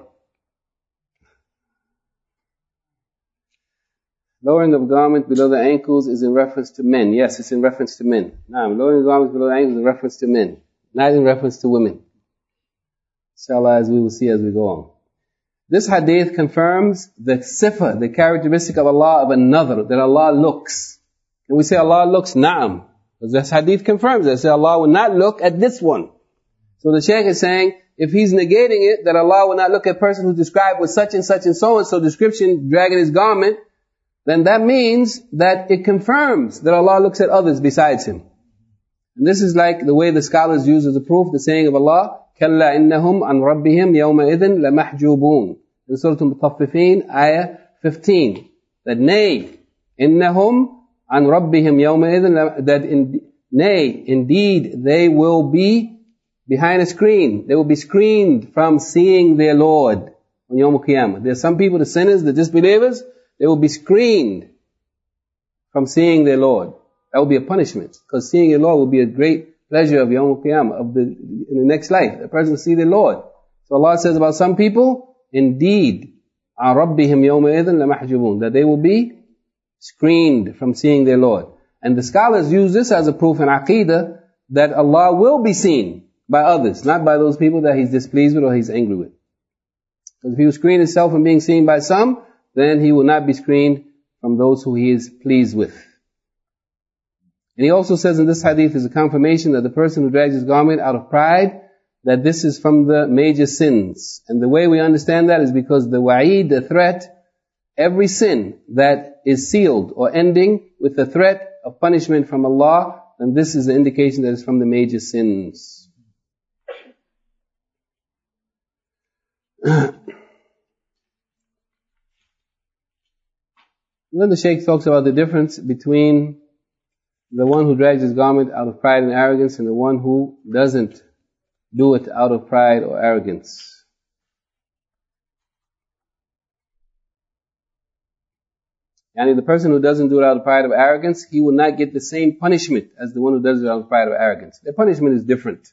lowering of garment below the ankles, is in reference to men. Yes, it's in reference to men. Now, lowering of garments below the ankles is in reference to men, not in reference to women. Inshallah, as we will see as we go on. This hadith confirms the sifa, the characteristic of Allah of another, that Allah looks. Can we say Allah looks? Na'am. Because this hadith confirms that. Say Allah will not look at this one. So the Shaykh is saying, if he's negating it, that Allah will not look at a person who's described with such and such and so and so description, dragging his garment, then that means that it confirms that Allah looks at others besides him. And this is like the way the scholars use as a proof the saying of Allah, كَلَّا إِنَّهُمْ عَنْ رَبِّهِمْ يَوْمَئِذٍ لَمَحْجُوبُونَ. In Surah Al-Mutaffifin, ayah fifteen. That nay, إِنَّهُمْ عَنْ رَبِّهِمْ يَوْمَئِذٍ, that in, nay, indeed they will be behind a screen. They will be screened from seeing their Lord on Yawm al-Qiyamah. There are some people, the sinners, the disbelievers, they will be screened from seeing their Lord. That will be a punishment, because seeing your Lord will be a great pleasure of Yawm al-Qiyamah, of the, in the next life. The person will see their Lord. So Allah says about some people, indeed, عَنْ رَبِّهِمْ يَوْمَئِذٍ لَمَحْجُبُونَ, that they will be screened from seeing their Lord. And the scholars use this as a proof in Aqeedah that Allah will be seen by others, not by those people that He's displeased with or He's angry with. Because if He will screen Himself from being seen by some, then He will not be screened from those who He is pleased with. And he also says in this hadith is a confirmation that the person who drags his garment out of pride, that this is from the major sins. And the way we understand that is because the wa'id, the threat, every sin that is sealed or ending with the threat of punishment from Allah, then this is the indication that it's from the major sins. And then the Shaykh talks about the difference between the one who drags his garment out of pride and arrogance and the one who doesn't do it out of pride or arrogance. And the person who doesn't do it out of pride or arrogance, he will not get the same punishment as the one who does it out of pride or arrogance. Their punishment is different.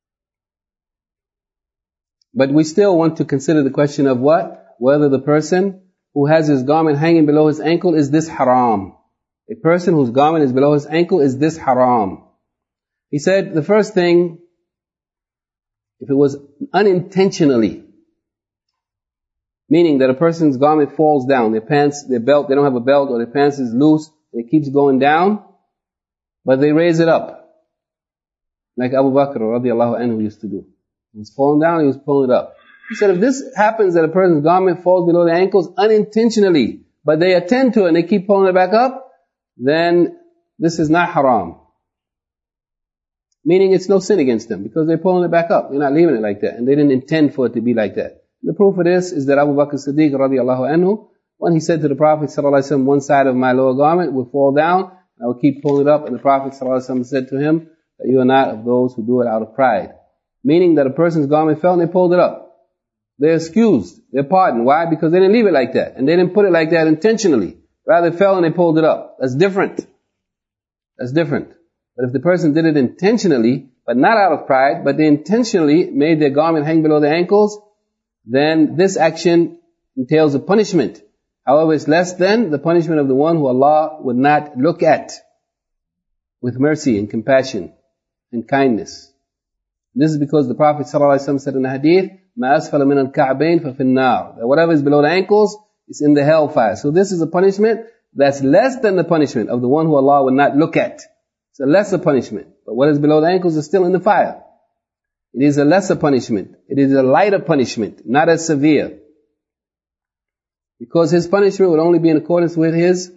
But we still want to consider the question of what? Whether the person who has his garment hanging below his ankle, is this haram? A person whose garment is below his ankle, is this haram? He said, the first thing, if it was unintentionally, meaning that a person's garment falls down, their pants, their belt, they don't have a belt, or their pants is loose, and it keeps going down, but they raise it up. Like Abu Bakr radiallahu anhu used to do. It was falling down, he was pulling it up. He said, if this happens that a person's garment falls below the ankles unintentionally, but they attend to it and they keep pulling it back up, then this is not haram. Meaning it's no sin against them, because they're pulling it back up. They're not leaving it like that, and they didn't intend for it to be like that. The proof of this is that Abu Bakr Siddiq radiallahu anhu, when he said to the Prophet sallallahu alaihi wasallam, one side of my lower garment will fall down, I will keep pulling it up, and the Prophet sallallahu alaihi wasallam said to him, that you are not of those who do it out of pride. Meaning that a person's garment fell and they pulled it up. They're excused, they're pardoned. Why? Because they didn't leave it like that, and they didn't put it like that intentionally. Rather it fell and they pulled it up. That's different. That's different. But if the person did it intentionally, but not out of pride, but they intentionally made their garment hang below their ankles, then this action entails a punishment. However, it's less than the punishment of the one who Allah would not look at with mercy and compassion and kindness. This is because the Prophet ﷺ said in the hadith, مَا أَسْفَلَ مِنَ الْكَعْبَيْنِ فَفِي النَّارِ, that whatever is below the ankles is in the hellfire. So this is a punishment that's less than the punishment of the one who Allah would not look at. It's a lesser punishment. But what is below the ankles is still in the fire. It is a lesser punishment. It is a lighter punishment, not as severe. Because his punishment would only be in accordance with his,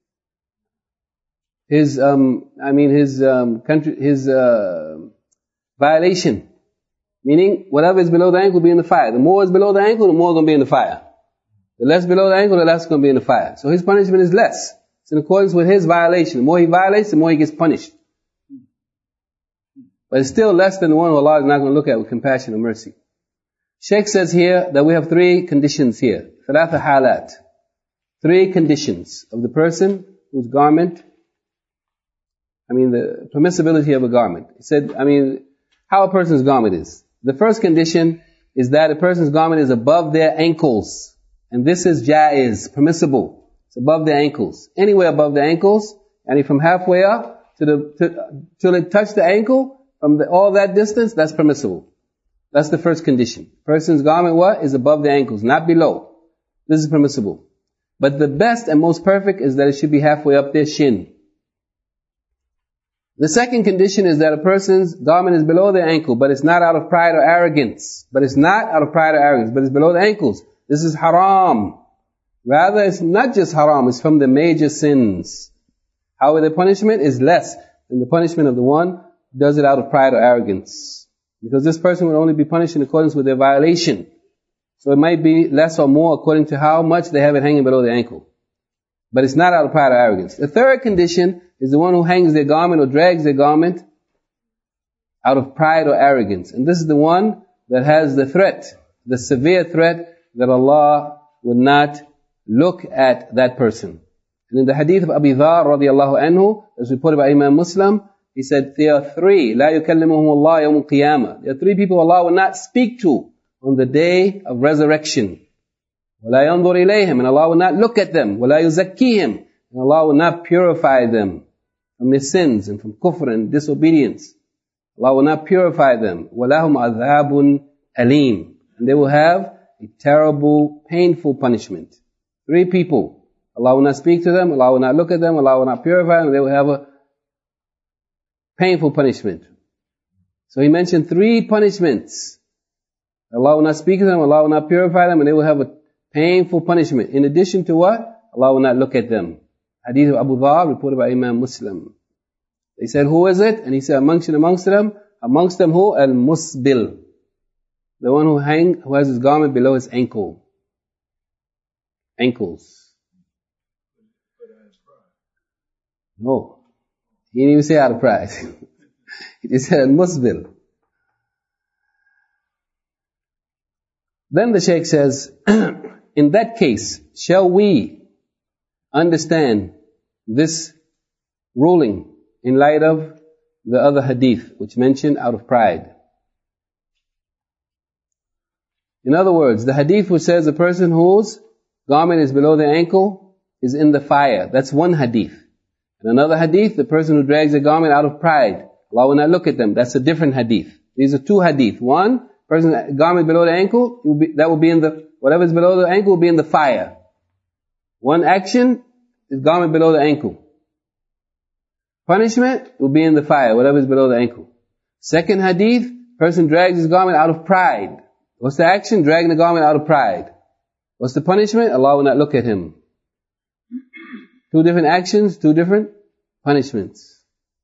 his, um, I mean his, um, country, his, uh, violation. Meaning, whatever is below the ankle will be in the fire. The more is below the ankle, the more is going to be in the fire. The less below the ankle, the less is going to be in the fire. So his punishment is less. It's in accordance with his violation. The more he violates, the more he gets punished. But it's still less than the one who Allah is not going to look at with compassion and mercy. Shaykh says here that we have three conditions here. ثلاثة حالات. Three conditions of the person whose garment, I mean the permissibility of a garment. He said, I mean, how a person's garment is. The first condition is that a person's garment is above their ankles. And this is jaiz, permissible. It's above their ankles. Anywhere above the ankles, and from halfway up to the, to, till it touch the ankle, from the, all that distance, that's permissible. That's the first condition. Person's garment what? Is above the ankles, not below. This is permissible. But the best and most perfect is that it should be halfway up their shin. The second condition is that a person's garment is below their ankle, but it's not out of pride or arrogance. But it's not out of pride or arrogance, but it's below the ankles. This is haram. Rather, it's not just haram, it's from the major sins. However, the punishment is less than the punishment of the one who does it out of pride or arrogance. Because this person will only be punished in accordance with their violation. So it might be less or more according to how much they have it hanging below the ankle. But it's not out of pride or arrogance. The third condition is the one who hangs their garment or drags their garment out of pride or arrogance. And this is the one that has the threat, the severe threat that Allah would not look at that person. And in the hadith of Abi Dharr radiallahu anhu, as reported by Imam Muslim, he said, there are three, لا يكلمهم الله يوم القيامة. There are three people Allah will not speak to on the day of resurrection. وَلَا يَنظُرْ إِلَيْهِمْ, and Allah will not look at them. وَلَا يُزَكِّيهِمْ, and Allah will not purify them from their sins and from kufr and disobedience. Allah will not purify them. وَلَهُمْ عَذَابٌ أَلِيمٌ, and they will have a terrible, painful punishment. Three people. Allah will not speak to them, Allah will not look at them, Allah will not purify them, and they will have a painful punishment. So he mentioned three punishments. Allah will not speak to them, Allah will not purify them, and they will have a painful punishment. In addition to what? Allah will not look at them. Hadith of Abu Dharr, reported by Imam Muslim. They said, who is it? And he said, amongst and amongst them, amongst them who? Al-Musbil. The one who hang, who has his garment below his ankle. Ankles. No. He didn't even say out of pride. He just said al-musbil. Then the Shaykh says, in that case, shall we understand this ruling in light of the other hadith which mentioned out of pride? In other words, the hadith which says the person whose garment is below the ankle is in the fire. That's one hadith. And another hadith, the person who drags a garment out of pride, Allah will not look at them. That's a different hadith. These are two hadith. One, person garment below the ankle, will be, that will be in the, whatever is below the ankle will be in the fire. One action is garment below the ankle. Punishment will be in the fire, whatever is below the ankle. Second hadith, person drags his garment out of pride. What's the action? Dragging the garment out of pride. What's the punishment? Allah will not look at him. Two different actions, two different punishments.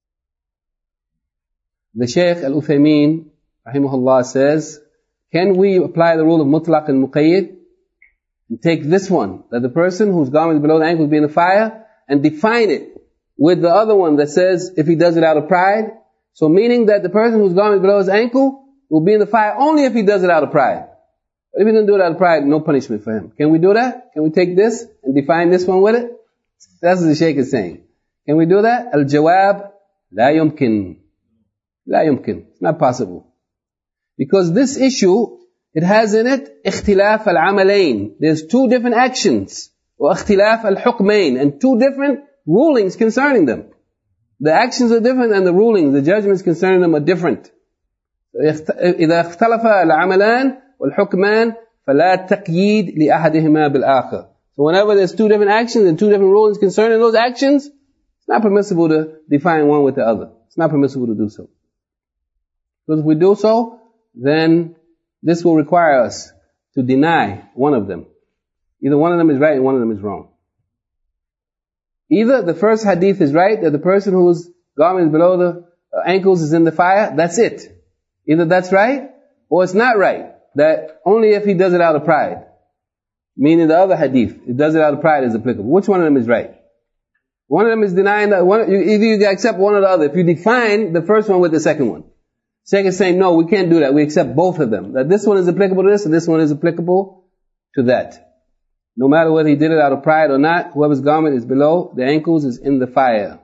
The Shaykh Al-Uthaymeen, rahimahullah, says, can we apply the rule of mutlaq and muqayyid and take this one, that the person whose garment is below the ankle will be in the fire, and define it with the other one that says if he does it out of pride? So meaning that the person whose garment is below his ankle will be in the fire only if he does it out of pride. But if he doesn't do it out of pride, no punishment for him. Can we do that? Can we take this and define this one with it? That's what the Shaykh is saying. Can we do that? Al-jawab, la yumkin. La yumkin. It's not possible. Because this issue, it has in it ikhtilaf al-amalain. There's two different actions. Or ikhtilaf al-hukmain. And two different rulings concerning them. The actions are different and the rulings, the judgments concerning them are different. إذا اختلف العملان والحكمان فلا تقييد لأحدهما بالآخر. So whenever there's two different actions and two different rulings concerning those actions, it's not permissible to define one with the other. It's not permissible to do so. Because if we do so, then this will require us to deny one of them. Either one of them is right and one of them is wrong. Either the first hadith is right, that the person whose garment is below the ankles is in the fire, that's it. Either that's right, or it's not right, that only if he does it out of pride. Meaning the other hadith, it does it out of pride is applicable. Which one of them is right? One of them is denying that, one, either you accept one or the other. If you define the first one with the second one. Second is saying, no, we can't do that. We accept both of them. That this one is applicable to this, and this one is applicable to that. No matter whether he did it out of pride or not, whoever's garment is below the ankles is in the fire.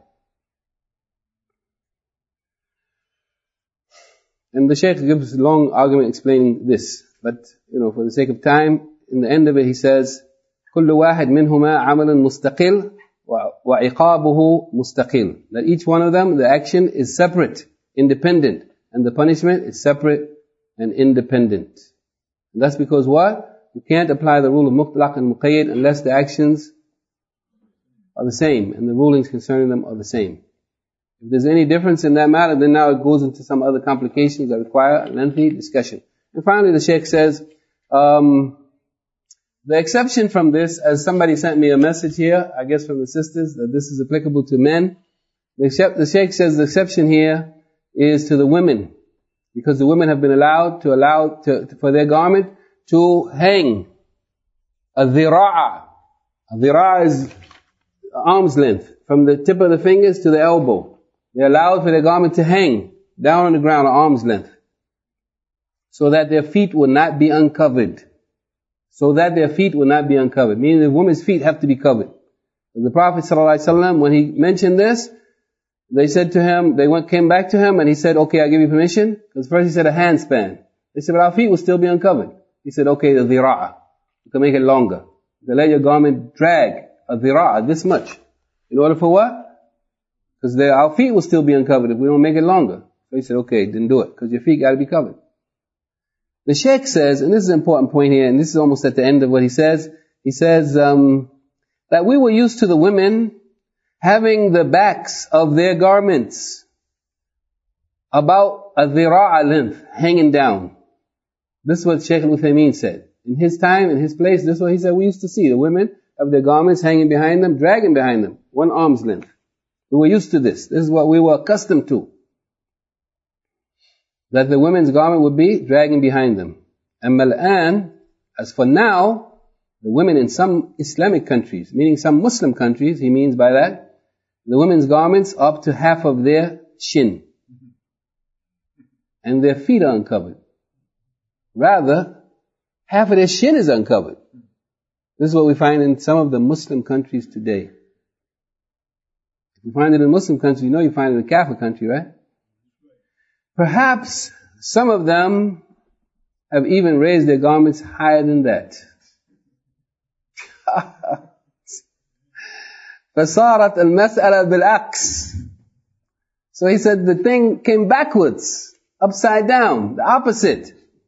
And the Shaykh gives a long argument explaining this. But, you know, for the sake of time, in the end of it he says, كُلُّ وَاحِدْ مِنْهُمَا عَمَلٌ مُسْتَقِلٌ وَعِقَابُهُ مُسْتَقِلٌ. That each one of them, the action is separate, independent. And the punishment is separate and independent. And that's because what? You can't apply the rule of mutlaq and muqayyid unless the actions are the same and the rulings concerning them are the same. If there's any difference in that matter, then now it goes into some other complications that require a lengthy discussion. And finally the Shaykh says, um, the exception from this, as somebody sent me a message here, I guess from the sisters, that this is applicable to men. The, except, the Shaykh says the exception here is to the women, because the women have been allowed to allow to, to, for their garment to hang a dhira'a. A dhira'a is arm's length, from the tip of the fingers to the elbow. They're allowed for their garment to hang down on the ground at arm's length, so that their feet will not be uncovered. So that their feet will not be uncovered. Meaning the woman's feet have to be covered. The Prophet ﷺ, when he mentioned this, they said to him, they went, came back to him and he said, okay, I'll give you permission. Because first he said a handspan. They said, but our feet will still be uncovered. He said, okay, the dhira'a. You can make it longer. You can let your garment drag a dhira'a, this much. In order for what? Because our feet will still be uncovered if we don't make it longer. So he said, okay, then do it, because your feet got to be covered. The Shaykh says, and this is an important point here, and this is almost at the end of what he says, he says um, that we were used to the women having the backs of their garments about a dhira'a length, hanging down. This is what Shaykh Al-Uthaymeen said. In his time, in his place, this is what he said we used to see. The women have their garments hanging behind them, dragging behind them, one arm's length. We were used to this. This is what we were accustomed to. That the women's garment would be dragging behind them. And mal'an, as for now, the women in some Islamic countries, meaning some Muslim countries, he means by that, the women's garments up to half of their shin. And their feet are uncovered. Rather, half of their shin is uncovered. This is what we find in some of the Muslim countries today. If you find it in Muslim countries, you know you find it in a Kafir country, right? Perhaps some of them have even raised their garments higher than that. فَصَارَتْ الْمَسْأَلَةُ بِالْعَكْسِ. So he said the thing came backwards, upside down, the opposite.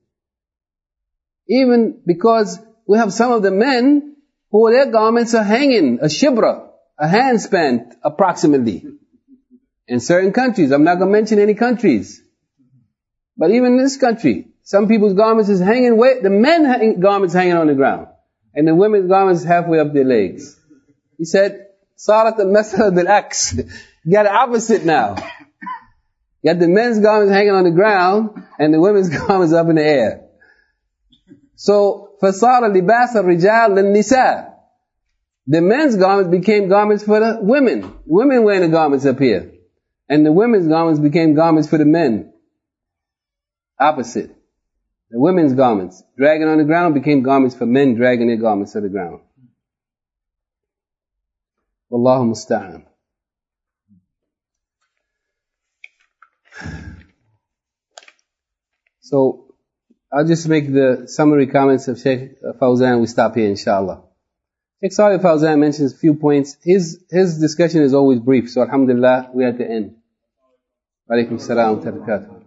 Even because we have some of the men who their garments are hanging, a shibra, a handspan approximately. In certain countries, I'm not going to mention any countries. But even in this country, some people's garments is hanging way, the men's garments hanging on the ground. And the women's garments halfway up their legs. He said, صارت المسألة بالعكس. You got the opposite now. You got the men's garments hanging on the ground and the women's garments up in the air. So, فصار لباس الرجال للنساء. The men's garments became garments for the women. Women wearing the garments up here. And the women's garments became garments for the men. Opposite. The women's garments dragging on the ground became garments for men dragging their garments to the ground. Wallahu musta'an. So, I'll just make the summary comments of Shaykh Fawzan. We stop here, inshallah. Shaykh Salih Fawzan mentions a few points. His his discussion is always brief, so alhamdulillah, we're at the end. Wa alaikum salam wa barakatuh.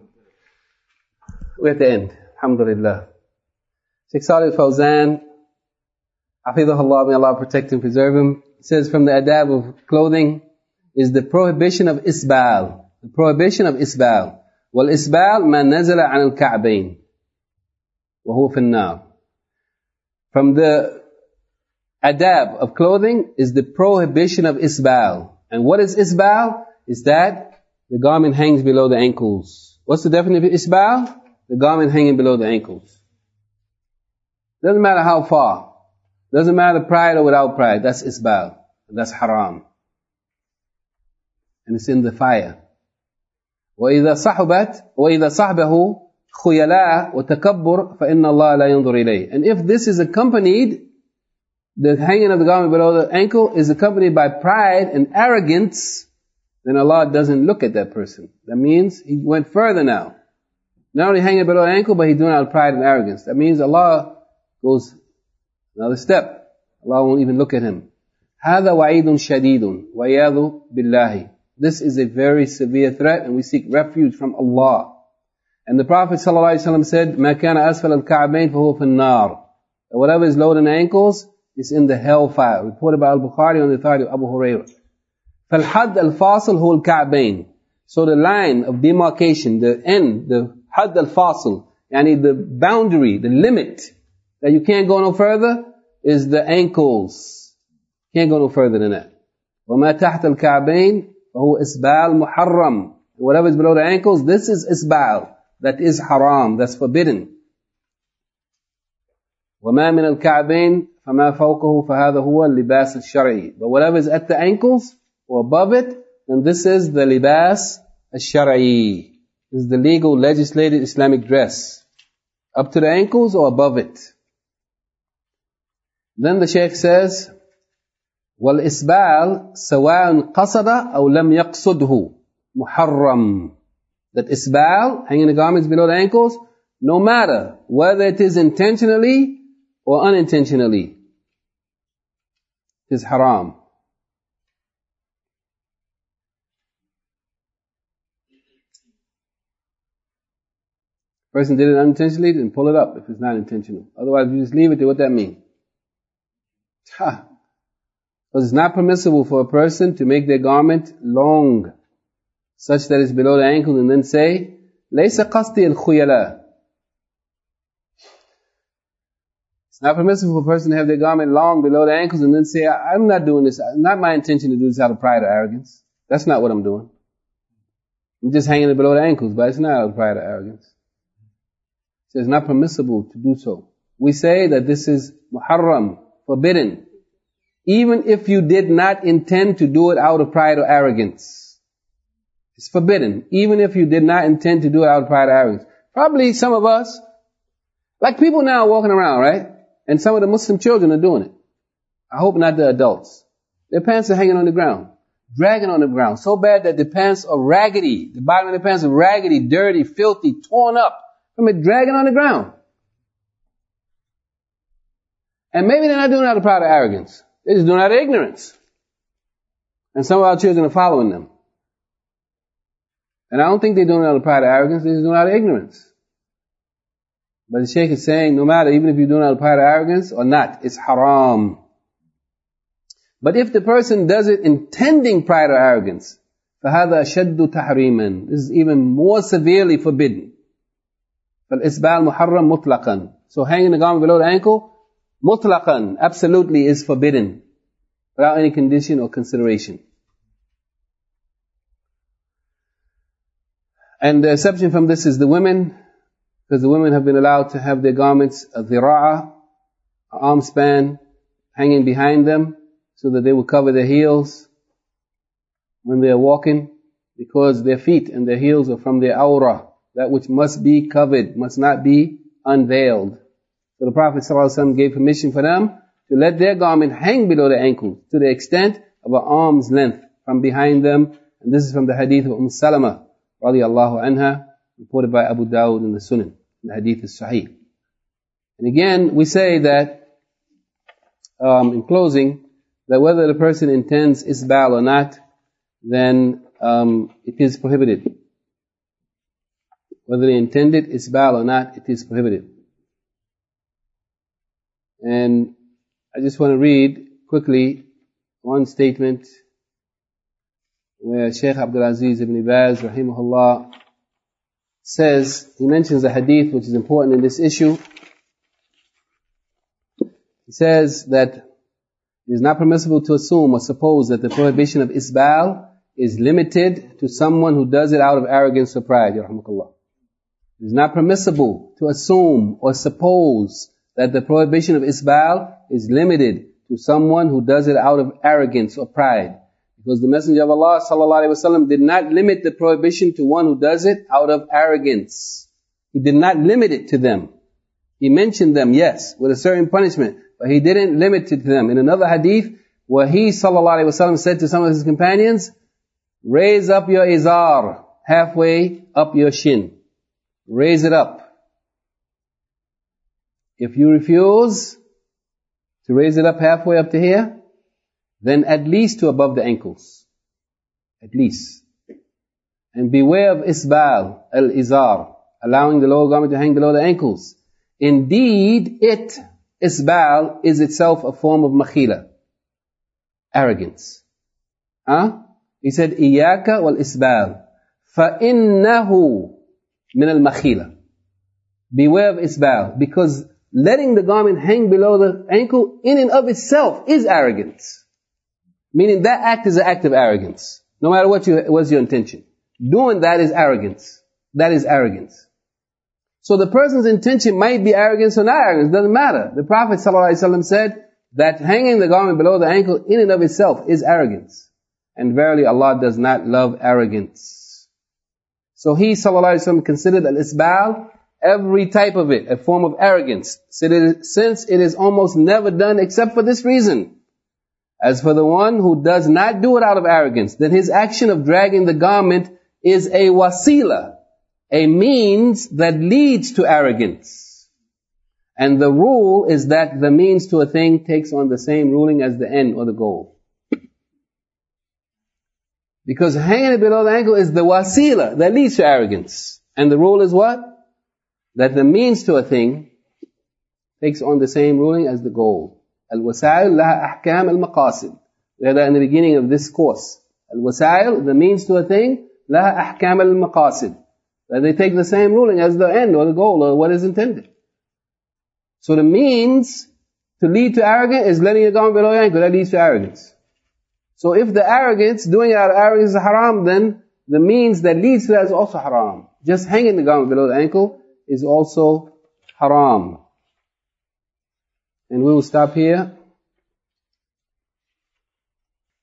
We're at the end, alhamdulillah. Shaykh Salih Fawzan, hafidhahullah, may Allah protect and preserve him, says from the adab of clothing is the prohibition of isbal. The prohibition of isbal. وَالْإِسْبَالْ مَا نَزَلَ عَنِ الْكَعْبَيْنِ وَهُوَ فِي النَّارِ. From the adab of clothing is the prohibition of isbal. And what is isbal? Is that the garment hangs below the ankles. What's the definition of isbal? The garment hanging below the ankles. Doesn't matter how far. Doesn't matter pride or without pride. That's isbal. That's haram. And it's in the fire. وَإِذَا صَحُبَتْ وَإِذَا صَحْبَهُ خُيَلَاء وَتَكَبُّرْ فَإِنَّ اللَّهَ لَا يَنْظُرْ إِلَيْهِ. And if this is accompanied, the hanging of the garment below the ankle is accompanied by pride and arrogance, then Allah doesn't look at that person. That means he went further now. Not only hanging below the ankle, but he's doing it out of pride and arrogance. That means Allah goes another step. Allah won't even look at him. هَذَا وَعِيدٌ شَدِيدٌ وَيَاذُ بِاللَّهِ. This is a very severe threat, and we seek refuge from Allah. And the Prophet ﷺ said, مَا كَانَ أَسْفَلَ الْكَعْبَيْنِ فَهُوَ فِي النَّارِ. Whatever is lower than the ankles is in the hellfire. Reported by Al-Bukhari on the authority of Abu Hurairah. فَالْحَدْ الْفَاصِلْ هُوَ الْكَعْبَيْنِ. So the line of demarcation, the end, the had al-fasil, yani the boundary, the limit, that you can't go no further, is the ankles. Can't go no further than that. وَمَا تَحْتَ الْكَعْبَيْنِ فَهُوَ إِسْبَالْ مُحَرَّمْ. Whatever is below the ankles, this is isbal. That is haram. That's forbidden. وَمَا مِنَ الْكَعْبَيْنِ فَمَا فَوْقَهُ فَهَذَا هُوَ اللِّبَاسِ الشَّرْعِي. But whatever is at the ankles or above it, then this is the libas al-shar'i. This is the legal, legislated Islamic dress. Up to the ankles or above it. Then the Shaykh says, وَالْإِسْبَالِ سَوَاءٌ قَصَدَ أَوْ لَمْ يَقْصُدْهُ مُحَرَّمٌ. That isbal, hanging the garments below the ankles, no matter whether it is intentionally or unintentionally, is haram. Person did it unintentionally, then pull it up if it's not intentional. Otherwise, if you just leave it there, what that mean? Ha! Because it's not permissible for a person to make their garment long, such that it's below the ankle, and then say, لَيْسَ قَصْدِي الْخُيَلَى. It's not permissible for a person to have their garment long below the ankles and then say, I'm not doing this, not my intention to do this out of pride or arrogance. That's not what I'm doing. I'm just hanging it below the ankles, but it's not out of pride or arrogance. So it's not permissible to do so. We say that this is muharram, forbidden. even if you did not intend to do it out of pride or arrogance. It's forbidden, even if you did not intend to do it out of pride or arrogance. Probably some of us, like people now walking around, right? And some of the Muslim children are doing it. I hope not the adults. Their pants are hanging on the ground, dragging on the ground, so bad that the pants are raggedy. The bottom of the pants are raggedy, dirty, filthy, torn up from it dragging on the ground. And maybe they're not doing it out of pride or arrogance. They're just doing it out of ignorance. And some of our children are following them. And I don't think they're doing it out of pride or arrogance, they're just doing it out of ignorance. But the Shaykh is saying, no matter, even if you're doing it out of pride or arrogance or not, it's haram. But if the person does it intending pride or arrogance, فَهَذَا أَشَدُّ تَحْرِيمًا, this is even more severely forbidden. فَالْإِسْبَالُ مُحَرَّمْ مُطْلَقًا. So hanging the garment below the ankle, mutlaqan, absolutely is forbidden, without any condition or consideration. And the exception from this is the women, because the women have been allowed to have their garments, a dhira'a, an arm span, hanging behind them, so that they will cover their heels when they are walking, because their feet and their heels are from their awrah, that which must be covered, must not be unveiled. So the Prophet ﷺ gave permission for them to let their garment hang below the ankle to the extent of an arm's length from behind them. And this is from the hadith of Umm Salama radiyallahu anha, reported by Abu Dawud in the Sunan. The hadith is sahih. And again, we say that, um, in closing, that whether the person intends isbal or not, then um, it is prohibited. Whether they intended isbal or not, it is prohibited. And I just want to read quickly one statement where Shaykh Abdul Aziz ibn Baz rahimahullah says, he mentions a hadith which is important in this issue. He says that it is not permissible to assume or suppose that the prohibition of isbal is limited to someone who does it out of arrogance or pride. Yarhamukallah. It is not permissible to assume or suppose that the prohibition of isbal is limited to someone who does it out of arrogance or pride. Because the Messenger of Allah sallallahu alaihi wasallam did not limit the prohibition to one who does it out of arrogance. He did not limit it to them. He mentioned them, yes, with a certain punishment, but he didn't limit it to them. In another hadith, where he sallallahu alaihi wasallam said to some of his companions, raise up your izar, halfway up your shin. Raise it up. If you refuse to raise it up halfway up to here, then at least to above the ankles. At least. And beware of isbal, al-izar, allowing the lower garment to hang below the ankles. Indeed, it, isbal, is itself a form of makhila, arrogance. Huh? He said, iyaka wal isbal, فَإِنَّهُ min al-makhila. Beware of isbal, because letting the garment hang below the ankle in and of itself is arrogance. Meaning that act is an act of arrogance. No matter what you, what's your intention. Doing that is arrogance. That is arrogance. So the person's intention might be arrogance or not arrogance, doesn't matter. The Prophet ﷺ said that hanging the garment below the ankle in and of itself is arrogance. And verily Allah does not love arrogance. So he ﷺ considered al-isbal, every type of it, a form of arrogance, since it is almost never done except for this reason. As for the one who does not do it out of arrogance, then his action of dragging the garment is a wasila, a means that leads to arrogance. And the rule is that the means to a thing takes on the same ruling as the end or the goal. Because hanging it below the ankle is the wasila that leads to arrogance. And the rule is what? That the means to a thing takes on the same ruling as the goal. Al-wasail laha ahkam al-maqasid. We had that in the beginning of this course. Al-wasail, the means to a thing, laha ahkam al-maqasid. That they take the same ruling as the end or the goal or what is intended. So the means to lead to arrogance is letting your garment below your ankle. That leads to arrogance. So if the arrogance, doing it out of arrogance is haram, then the means that leads to that is also haram. Just hanging the garment below the ankle is also haram. And we will stop here.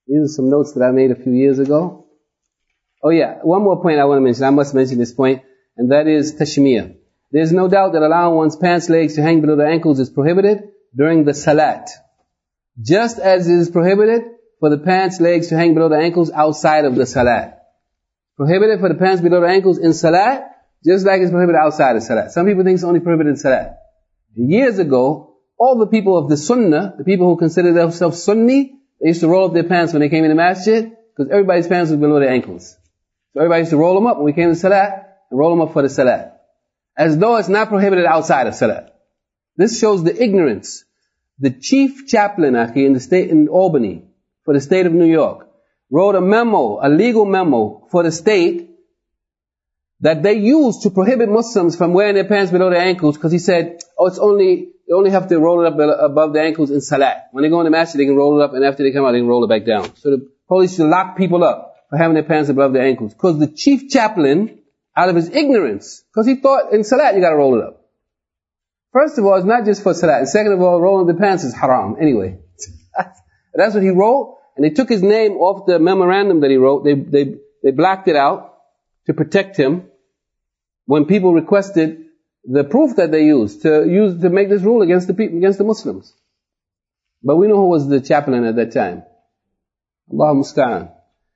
These are some notes that I made a few years ago. Oh yeah, one more point I want to mention. I must mention this point, and that is tashmiyah. There's no doubt that allowing one's pants legs to hang below the ankles is prohibited during the salat. Just as it is prohibited for the pants legs to hang below the ankles outside of the salat. Prohibited for the pants below the ankles in salat, just like it's prohibited outside of salat. Some people think it's only prohibited in salat. Years ago, all the people of the sunnah, the people who consider themselves sunni, they used to roll up their pants when they came in the masjid, because everybody's pants was below their ankles. So everybody used to roll them up when we came to salat, and roll them up for the salat. As though it's not prohibited outside of salat. This shows the ignorance. The chief chaplain, Akhi, in the state, in Albany, for the state of New York, wrote a memo, a legal memo for the state, that they used to prohibit Muslims from wearing their pants below their ankles, because he said, oh, it's only, they only have to roll it up above the ankles in salat. When they go in the masjid, they can roll it up, and after they come out, they can roll it back down. So the police should lock people up for having their pants above their ankles. Because the chief chaplain, out of his ignorance, because he thought in salat you gotta roll it up. First of all, it's not just for salat. And second of all, rolling the pants is haram. Anyway. That's what he wrote. And they took his name off the memorandum that he wrote. They, they, they blacked it out to protect him when people requested the proof that they used to use, to make this rule against the people, against the Muslims. But we know who was the chaplain at that time. Allah musta'an.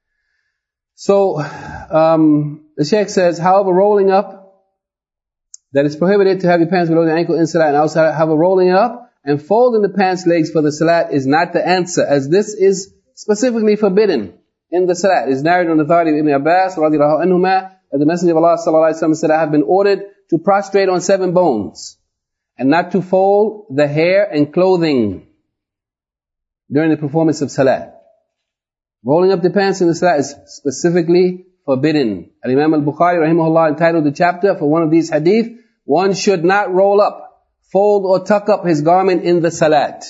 So, um, the Shaykh says, however, rolling up, that it's prohibited to have your pants below the ankle in salat and outside. However, rolling up and folding the pants legs for the salat is not the answer, as this is specifically forbidden in the salat. It's narrated on the authority of Ibn Abbas, radiallahu anhuma, that the Messenger of Allah sallallahu alaihi wasallam said, I have been ordered to prostrate on seven bones and not to fold the hair and clothing during the performance of salat. Rolling up the pants in the salat is specifically forbidden. Al-Imam al-Bukhari rahimahullah entitled the chapter for one of these hadith, one should not roll up, fold or tuck up his garment in the salat.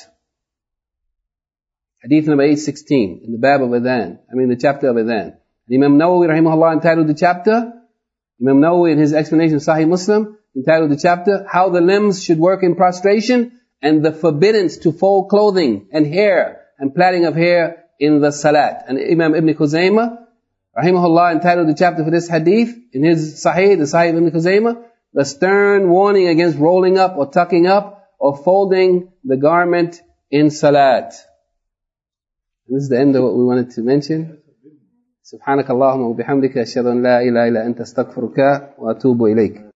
Hadith number eight sixteen, in the Bab of Adhan, I mean the chapter of Adhan. Imam Nawawi rahimahullah entitled the chapter, Imam Nawawi in his explanation of Sahih Muslim, entitled the chapter, How the Limbs Should Work in Prostration, and the Forbiddance to Fold Clothing and Hair, and Plaiting of Hair in the Salat. And Imam Ibn Khuzaymah, rahimahullah, entitled the chapter for this hadith, in his Sahih, the Sahih of Ibn Khuzaymah, the stern warning against rolling up or tucking up or folding the garment in Salat. And this is the end of what we wanted to mention. سبحانك اللهم وبحمدك أشهد أن لا إله إلا أنت أستغفرك وأتوب إليك.